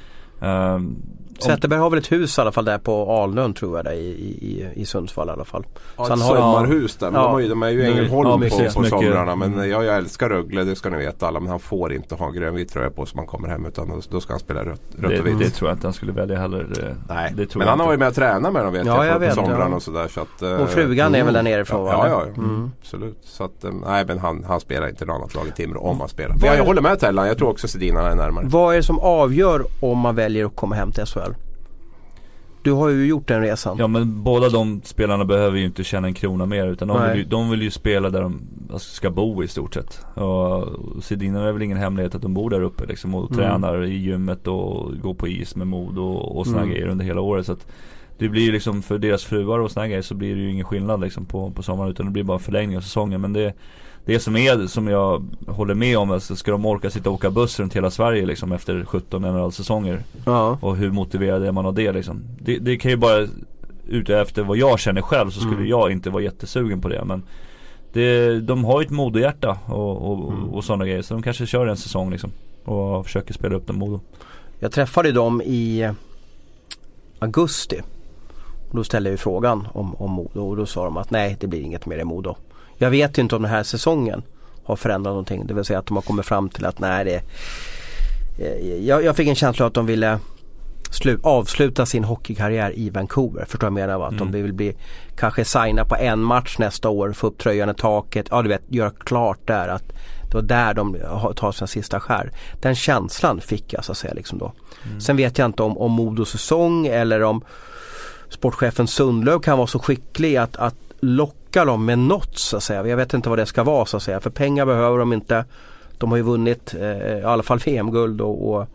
Zetterberg har väl ett hus i alla fall där på Alnön tror jag där i Sundsvall i alla fall. Ja, så han har sommarhus där. Men de är ju Ängelholm på somrarna. Men jag älskar Rögle, det ska ni veta alla. Men han får inte ha grönvit tröja på så man kommer hem utan då ska han spela rött och vitt. Det tror jag inte han skulle välja heller. Nej, men han har varit med att träna med dem på somrarna och sådär. Så att, och frugan är väl där nerifrån Ja, absolut. Så att, nej men han spelar inte i ett annat lag i Timrå om han spelar. Jag håller med Tellan, jag tror också Sedina är närmare. Vad är det som avgör om man väljer att komma hem till SHL? Du har ju gjort den resan. Ja, men båda de spelarna behöver ju inte tjäna en krona mer utan de vill ju spela där de ska bo i stort sett. Och Sedina är väl ingen hemlighet att de bor där uppe liksom, och tränar i gymmet och går på is med Mod och såna grejer under hela året. Så att det blir ju liksom för deras fruar och såna grejer så blir det ju ingen skillnad liksom på sommaren utan det blir bara förlängning av säsongen. Men det som jag håller med om, alltså ska de orka sitta och åka buss runt hela Sverige liksom, efter 17 NFL-säsonger och hur motiverad är man av det liksom. Det kan ju bara efter vad jag känner själv så skulle jag inte vara jättesugen på det, men de har ju ett Modo-hjärta och sådana grejer så de kanske kör en säsong liksom och försöker spela upp den Modo. Jag träffade dem i augusti och då ställde jag ju frågan om Modo och då sa de att nej, det blir inget mer i Modo. Jag vet ju inte om den här säsongen har förändrat någonting. Det vill säga att de har kommit fram till att nej, jag fick en känsla av att de ville avsluta sin hockeykarriär i Vancouver. Förstår jag menar att de vill kanske signa på en match nästa år, få upp tröjan i taket. Ja, du vet, göra klart där att det var där de tar sina sista skär. Den känslan fick jag så att säga liksom då. Sen vet jag inte om Modos säsong eller om sportchefen Sundlöv kan vara så skicklig att locka dem med något så att säga. Jag vet inte vad det ska vara så att säga. För pengar behöver de inte. De har ju vunnit i alla fall VM-guld och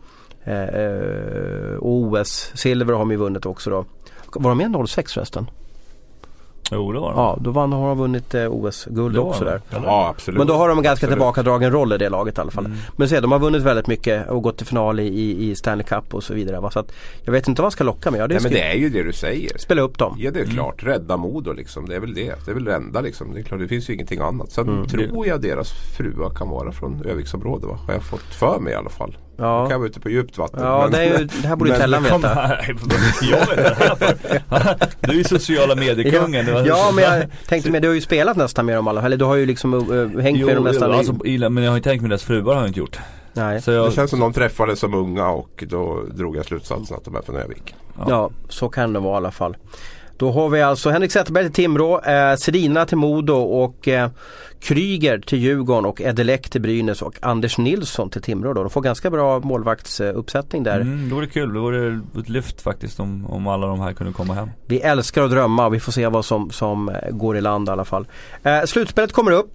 OS-silver har de ju vunnit också då. Var de med 06 förresten? Jo, det var de. Ja, då har de vunnit OS-guld också där. Ja, absolut. Men då har de en ganska tillbakadragen roll i det laget i alla fall. Men se, de har vunnit väldigt mycket och gått till final i Stanley Cup och så vidare. Så att jag vet inte vad man ska locka med. Nej, men det är ju det du säger. Spela upp dem. Ja, det är klart. Rädda Modo liksom. Det är väl det. Det är väl rädda liksom. Det är klart, det finns ju ingenting annat. Sen tror jag deras fruar kan vara från Öviksområdet, va? Har jag fått för mig i alla fall. Ja. Då kan jag vara ute på djupt vatten. Ja, men, det här borde ju Tellan veta. Jag vet det. Du är ju sociala mediekungen. Ja, men jag tänkte med, du har ju spelat nästan med dem alla. Eller du har ju liksom hängt med dem nästan. Alltså, men jag har ju tänkt med deras fruar har jag inte gjort. Nej. Så det känns som de träffades som unga och då drog jag slutsatsen att de är från Övik. Ja, så kan det vara i alla fall. Då har vi alltså Henrik Zetterberg till Timrå, Sedina till Modo och Kryger till Djurgården och Edelek till Brynäs och Anders Nilsson till Timrå då. De får ganska bra målvaktsuppsättning där. Det vore kul, det vore ett lyft faktiskt om alla de här kunde komma hem. Vi älskar att drömma och vi får se vad som går i land i alla fall. Slutspelet kommer upp.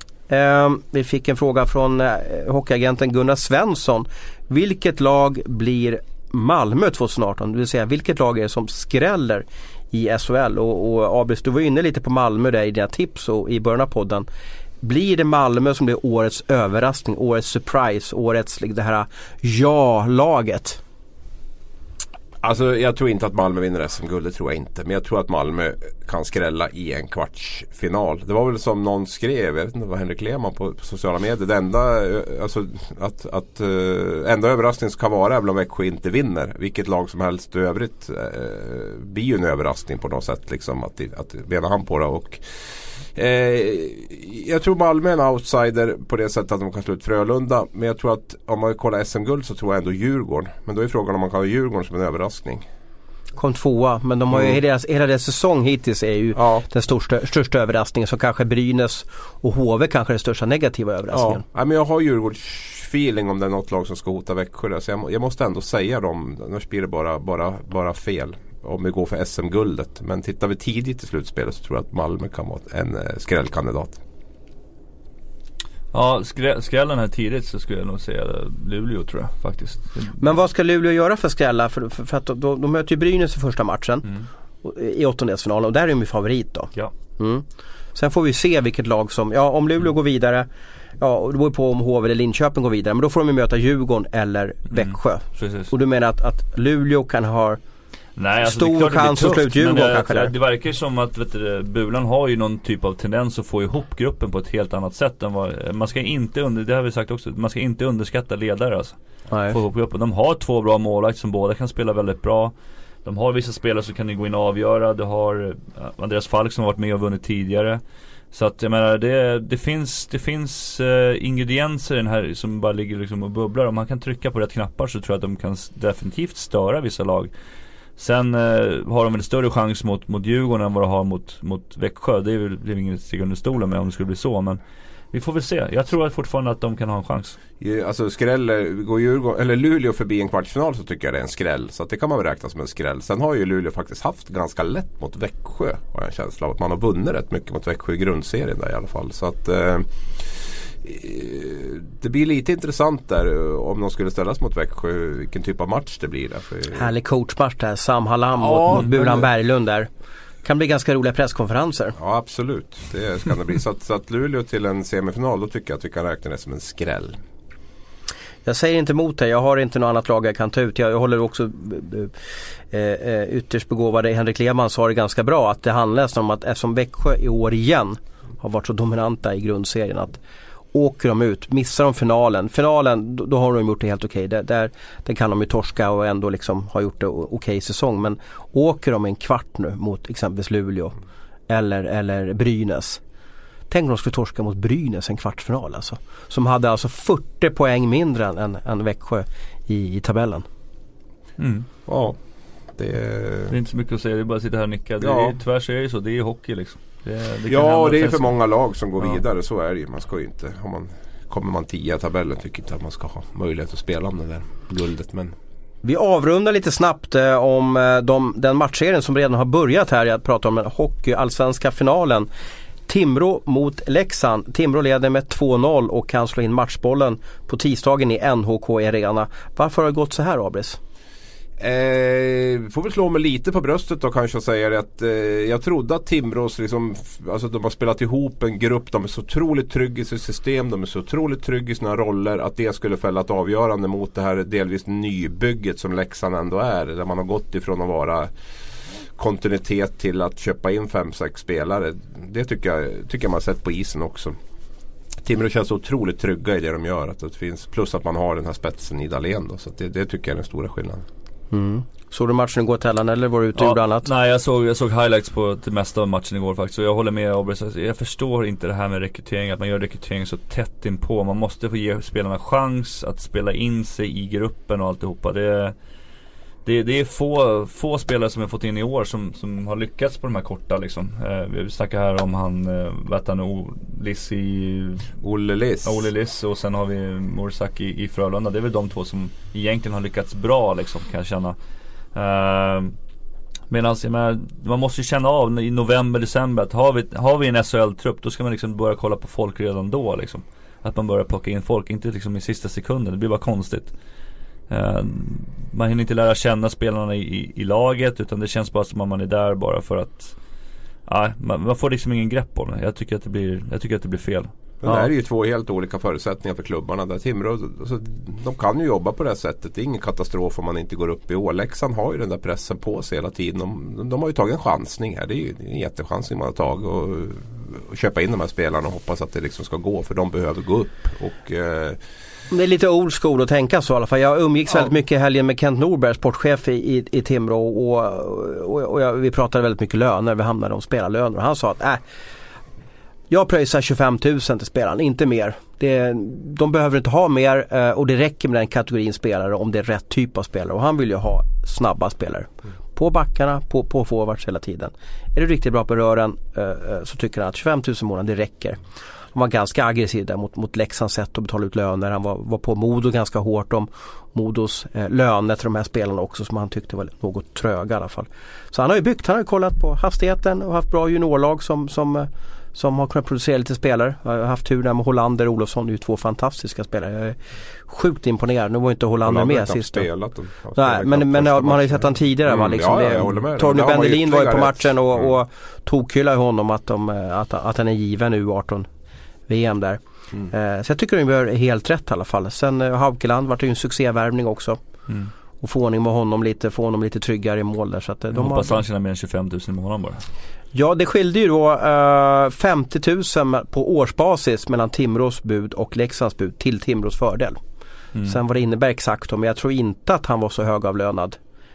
Vi fick en fråga från hockeyagenten Gunnar Svensson. Vilket lag blir Malmö 2018? Det vill säga vilket lag är det som skräller i SHL? Och Abris, du var inne lite på Malmö där i dina tips och i början av podden. Blir det Malmö som blir årets överraskning, årets surprise, årets det här ja-laget? Alltså jag tror inte att Malmö vinner SM-guld, det tror jag inte. Men jag tror att Malmö kan skrälla i en kvartsfinal. Det var väl som någon skrev, jag vet inte vad Henrik Lehmann på sociala medier. Det enda, alltså enda överraskningen som kan vara är väl om Växjö inte vinner. Vilket lag som helst i övrigt blir ju en överraskning på något sätt. Liksom, att bena han på det. Och jag tror Malmö är en outsider på det sättet att de kan slå ut Frölunda. Men jag tror att om man kollar SM-guld så tror jag ändå Djurgården. Men då är frågan om man kan ha Djurgården som en överraskning. Kom tvåa, men de har ju hela deras säsong hittills är ju den största överraskningen, som kanske Brynäs och HV kanske är den största negativa överraskningen. Ja, men jag har Djurgårds feeling om det är något lag som ska hota Växjö där. Så jag måste ändå säga dem, annars blir det bara fel om vi går för SM-guldet. Men tittar vi tidigt i slutspelet så tror jag att Malmö kan vara en skrällkandidat. Ja, skrällen här tidigt så skulle jag nog säga Luleå, tror jag faktiskt. Men vad ska Luleå göra för skrälla? För att de möter ju Brynäs i första matchen i åttondelsfinalen, och där är de ju favorit då. Ja. Sen får vi se vilket lag som, om Luleå går vidare, det beror på om HV eller Linköping går vidare, men då får de ju möta Djurgården eller Växjö. Och du menar att Luleå kan ha stor chans att slå ut Djurgården kanske där? Det verkar som att Bulan har ju någon typ av tendens att få ihop gruppen på ett helt annat sätt än vad, man ska inte det har vi sagt också, man ska inte underskatta ledare alltså. Få ihop gruppen. De har 2 bra målvakter som båda kan spela väldigt bra. De har vissa spelare som kan gå in och avgöra. Du har Andreas Falk som har varit med och vunnit tidigare. Så att jag menar, det finns ingredienser i den här som bara ligger liksom och bubblar. Om man kan trycka på rätt knappar så tror jag att de kan definitivt störa vissa lag. Sen har de en större chans mot Djurgården än vad de har mot Växjö. Det är väl inget steg under stolen med om det skulle bli så, men vi får väl se. Jag tror fortfarande att de kan ha en chans. Alltså går Luleå förbi en kvartsfinal så tycker jag det är en skräll. Så att det kan man väl räkna som en skräll. Sen har ju Luleå faktiskt haft ganska lätt mot Växjö, har jag en känsla av att man har vunnit rätt mycket mot Växjö i grundserien där i alla fall. Så att det blir lite intressant där om de skulle ställas mot Växjö, vilken typ av match det blir där. Härlig coachmatch där, Sam Hallam mot Bulan Berglund där. Kan bli ganska roliga presskonferenser. Ja, absolut. Det ska det bli. Så att Luleå till en semifinal, då tycker jag att vi kan räkna det som en skräll. Jag säger inte emot det. Jag har inte något annat lag jag kan ta ut. Jag håller också ytterst begåvade Henrik Lehmann sa det ganska bra, att det handlar om att eftersom Växjö i år igen har varit så dominanta i grundserien, att åker de ut, missar de finalen då har de gjort det helt okej. Där kan de ju torska och ändå liksom ha gjort det okej säsong, men åker de en kvart nu mot exempelvis Luleå eller Brynäs, tänk om de skulle torska mot Brynäs en kvartsfinal alltså, som hade alltså 40 poäng mindre än Växjö i tabellen. Ja, det är inte så mycket att säga, det är bara att sitta här och nicka. Tyvärr så är det så, det är hockey liksom. Det är för många lag som går vidare, så är det ju. Man ska ju inte, kommer man 10 i tabellen, tycker inte att man ska ha möjlighet att spela om det där guldet. Men vi avrundar lite snabbt om den matchserien som redan har börjat här. Jag pratar om den hockey-allsvenska finalen. Timrå mot Leksand. Timrå leder med 2-0 och kan slå in matchbollen på tisdagen i NHK Arena. Varför har det gått så här, Abris? Får väl slå mig lite på bröstet då kanske och säga att jag trodde att Timrås liksom, alltså de har spelat ihop en grupp, de är så otroligt trygga i sitt system, de är så otroligt trygga i sina roller, att det skulle fälla ett avgörande mot det här delvis nybygget som Leksand ändå är, där man har gått ifrån att vara kontinuitet till att köpa in 5-6 spelare. Det tycker jag man har sett på isen också. Timrå känns så otroligt trygga i det de gör, att det finns, plus att man har den här spetsen i Dahlén då, så det tycker jag är den stora skillnaden. Såg du matchen igår till eller var du ute och gjorde annat? Nej, jag såg highlights på det mesta av matchen igår faktiskt, och jag håller med Abris. Jag förstår inte det här med rekrytering, att man gör rekrytering så tätt inpå. Man måste få ge spelarna chans att spela in sig i gruppen och alltihopa. Det är få spelare som har fått in i år som har lyckats på de här korta liksom. Vi snackar här om Olle Liss, och sen har vi Morisaki i Frölunda. Det är väl de två som egentligen har lyckats bra liksom, kan jag känna. Medan man måste ju känna av i november, december att har vi en SHL-trupp, då ska man liksom börja kolla på folk redan då liksom. Att man börjar plocka in folk, inte liksom i sista sekunden. Det blir bara konstigt. Man hinner inte lära känna spelarna i laget, utan det känns bara som att man är där bara för att man får liksom ingen grepp på det. Jag tycker att det blir fel. Men det här är ju två helt olika förutsättningar för klubbarna. Där Timrå, alltså, de kan ju jobba på det här sättet. Det är ingen katastrof om man inte går upp i år. Leksand har ju den där pressen på sig hela tiden. De har ju tagit en chansning här. Det är ju en jättechansning man har tagit. Och köpa in de här spelarna och hoppas att det liksom ska gå. För de behöver gå upp. Och... det är lite old school att tänka så i alla fall. Jag umgicks väldigt mycket i helgen med Kent Norberg, sportchef i Timrå. Och vi pratade väldigt mycket löner. Vi hamnade om spelarlöner. Och han sa att jag pröjsar 25 000 till spelaren, inte mer. De behöver inte ha mer och det räcker med den kategorin spelare om det är rätt typ av spelare. Och han vill ju ha snabba spelare. På backarna, på forwards hela tiden. Är du riktigt bra på rören så tycker han att 25 000 månader det räcker. Han var ganska aggressiv där mot Leksands sätt att betala ut löner. Han var på Modo ganska hårt om Modos löner till de här spelarna också, som han tyckte var något tröga i alla fall. Så han har ju kollat på hastigheten och haft bra juniorlag som har kunnat producera lite spelare. Jag har haft tur där med Hollander och Olofsson, det är ju två fantastiska spelare. Jag är sjukt imponerad. Nu var inte Hollander med sist. Nej, men man har ju sett han tidigare. Torgny Bendelin var ju på matchen och tokhyllade honom att han är given U18 VM där. Så jag tycker de gör helt rätt i alla fall. Sen Haukeland var det ju en succévärvning också. Och få ordning med honom lite, få honom lite tryggare i mål där. Så att hoppas han tjänar mer än 25 000 i månaden bara. Ja, det skilde ju då 50 000 på årsbasis mellan Timrås bud och Leksands bud till Timrås fördel. Sen vad det innebär exakt, men jag tror inte att han var så högavlönad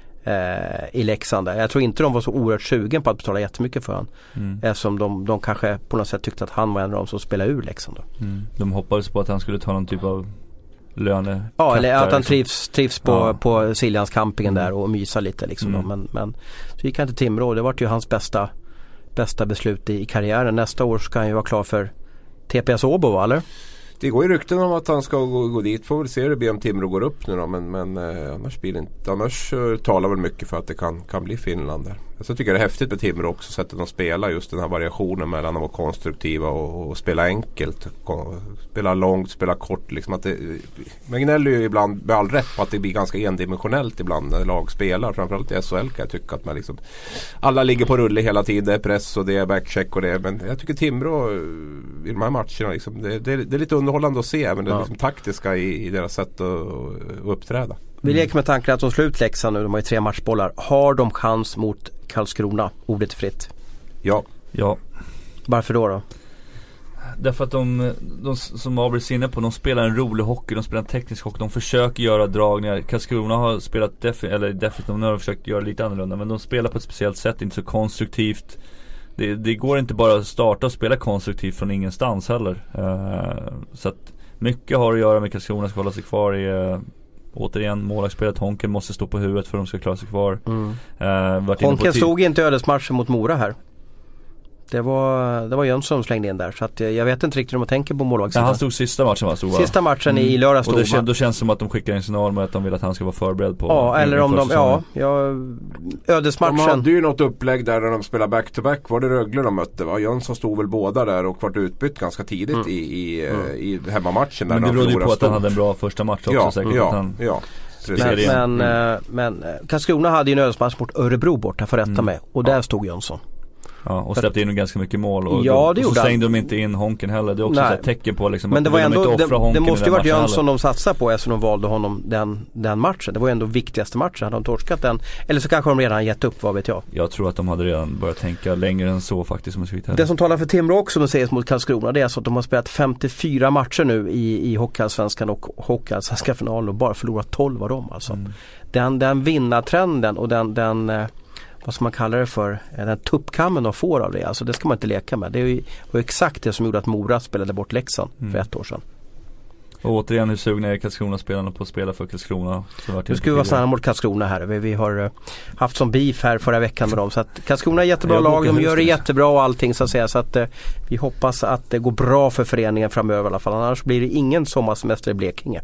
i Leksand. Jag tror inte de var så oerhört sugen på att betala jättemycket för han. Eftersom de kanske på något sätt tyckte att han var en av dem som spelade ur Leksand då. De hoppades på att han skulle ta någon typ av löne. Ja, eller att han trivs på Siljans campingen där och mysa lite liksom då. Men så gick han till Timrå. Det var ju hans bästa beslut i karriären. Nästa år ska han ju vara klar för TPS Åbo, eller? Det går ju rykten om att han ska gå dit. Får väl se hur BM Timrå går upp nu då. Men annars talar väl mycket för att det kan bli Finland där. Så jag tycker det är häftigt med Timrå också, sättet de spelar, just den här variationen mellan att vara konstruktiva och spela enkelt. Spela långt, spela kort. Liksom att man gnäller ju ibland med all rätt på att det blir ganska endimensionellt ibland när lag spelar. Framförallt i SHL kan jag tycka att man liksom, alla ligger på rulle hela tiden. Det är press och det är backcheck och det. Men jag tycker Timrå i de här matcherna liksom, det är lite underhållande att se även det liksom taktiska i deras sätt att uppträda. Vi leker med tanken att de slår ut Leksand nu. De har ju 3 matchbollar. Har de chans mot Karlskrona? Ordet är fritt. Ja. Varför då? Därför att de som Abris inne på, de spelar en rolig hockey, de spelar en teknisk hockey, de försöker göra dragningar. Karlskrona har spelat definitivt, de har försökt göra lite annorlunda, men de spelar på ett speciellt sätt, inte så konstruktivt. Det går inte bara att starta och spela konstruktivt från ingenstans heller. Så att mycket har att göra med Karlskrona ska hålla sig kvar i återigen, målvaktsspelet. Honken måste stå på huvudet för att de ska klara sig kvar. Honken stod inte i ödesmatchen mot Mora här. Det var Jönsson som slängde in där. Så att jag vet inte riktigt om man tänker på målvaktssidan. Han stod sista matchen Sista matchen i lördags. Och då känns det som att de skickar en signal med att de vill att han ska vara förberedd på. Ja, eller om ödesmatchen. De hade ju något upplägg där de spelar back-to-back. Var det Rögle de mötte, va? Jönsson stod väl båda där och vart utbytt ganska tidigt i hemmamatchen. Där. Men det berodde ju på att han hade en bra första match också säkert. Men Karlskrona hade ju en ödesmatch mot Örebro borta för rätta med. Och där stod Jönsson. Ja, och släppte in ganska mycket mål och, och så slängde de inte in Honken heller. Det är också ett tecken på liksom, men det var ändå, det måste ju varit Jönsson heller. De satsade på eftersom de valde honom den matchen. Det var ju ändå viktigaste matchen. Hade de torskat den, eller så kanske de redan gett upp, vad vet jag. Jag tror att de hade redan börjat tänka längre än så faktiskt. Det som talar för Timrå också, de säger mot Karlskrona, det är så att de har spelat 54 matcher nu i Hockeyallsvenskan och Hockeyallsvenska final och bara förlorat 12 av dem alltså. Den vinnartrenden och den vad ska man kalla det för, den tuppkammen de får av det, alltså det ska man inte leka med. Det var exakt det som gjorde att Mora spelade bort Leksand för 1 år sedan. Och återigen, hur sugna är Karlskrona-spelarna på att spela för Karlskrona? Nu ska vi vara snälla mot Karlskrona här. Vi har haft som beef här förra veckan med dem. Så att Karlskrona är jättebra lag, de gör det jättebra och allting så att säga. Så att vi hoppas att det går bra för föreningen framöver i alla fall. Annars blir det ingen sommarsemester i Blekinge.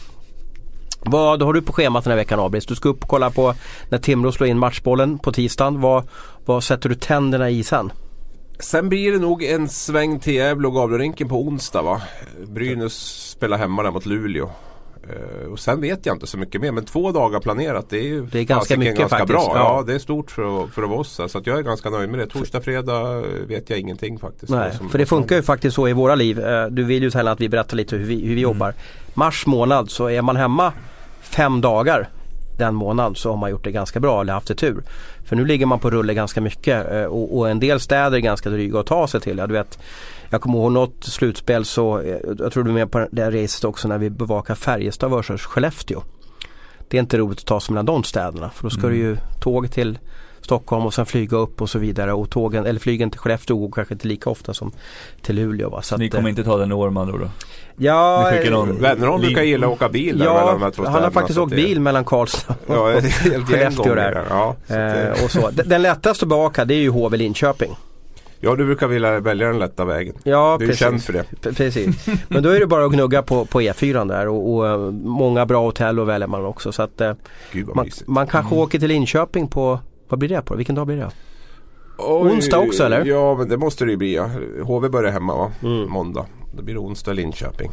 Vad har du på schemat den här veckan, Abris? Du ska upp och kolla på när Timrå slår in matchbollen på tisdagen. Vad sätter du tänderna i sen? Sen blir det nog en sväng till Gävle och Gavlerinken på onsdag, va? Brynäs spelar hemma där mot Luleå. Och sen vet jag inte så mycket mer. Men 2 dagar planerat, det är ganska mycket ganska faktiskt. bra. Ja, det är stort för oss. Så att jag är ganska nöjd med det. Torsdag, fredag vet jag ingenting faktiskt. Nej, för det funkar ju faktiskt så i våra liv. Du vill ju säga att vi berättar lite hur vi jobbar. Mars månad, så är man hemma 5 dagar den månaden, så har man gjort det ganska bra eller haft det tur. För nu ligger man på rulle ganska mycket och en del städer är ganska dryga att ta sig till. Ja, du vet, jag kommer ihåg något slutspel, så jag tror du är med på det här racet också, när vi bevakar Färjestad versus Skellefteå. Det är inte roligt att ta sig mellan de städerna, för då ska du ju tåg till Stockholm och sen flyga upp och så vidare, och tågen eller flygen till Skellefteå går kanske inte lika ofta som till Luleå, va? Så ni kommer inte ta den Orman då? Ja, Vännerholm brukar gilla att åka bil där mellan de här 2 städerna. Han har faktiskt åkt bil mellan Karlstad och Skellefteå där. Ja, och så. Den lättaste att bevaka, det är ju HV Linköping. Ja, du brukar vilja välja den lätta vägen. Ja, du är känd för det. Precis. Men då är det bara att gnugga på E4 där, och många bra hotell och väljer man också. Så att man kanske åker till Linköping på, vad blir det på? Vilken dag blir det? Onsdag också, eller? Ja, men det måste det ju bli. Ja. HV börjar hemma, va? Måndag. Det blir onsdag Linköping.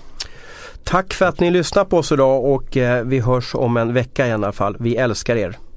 Tack för att ni lyssnar på oss idag, och vi hörs om en vecka i alla fall. Vi älskar er.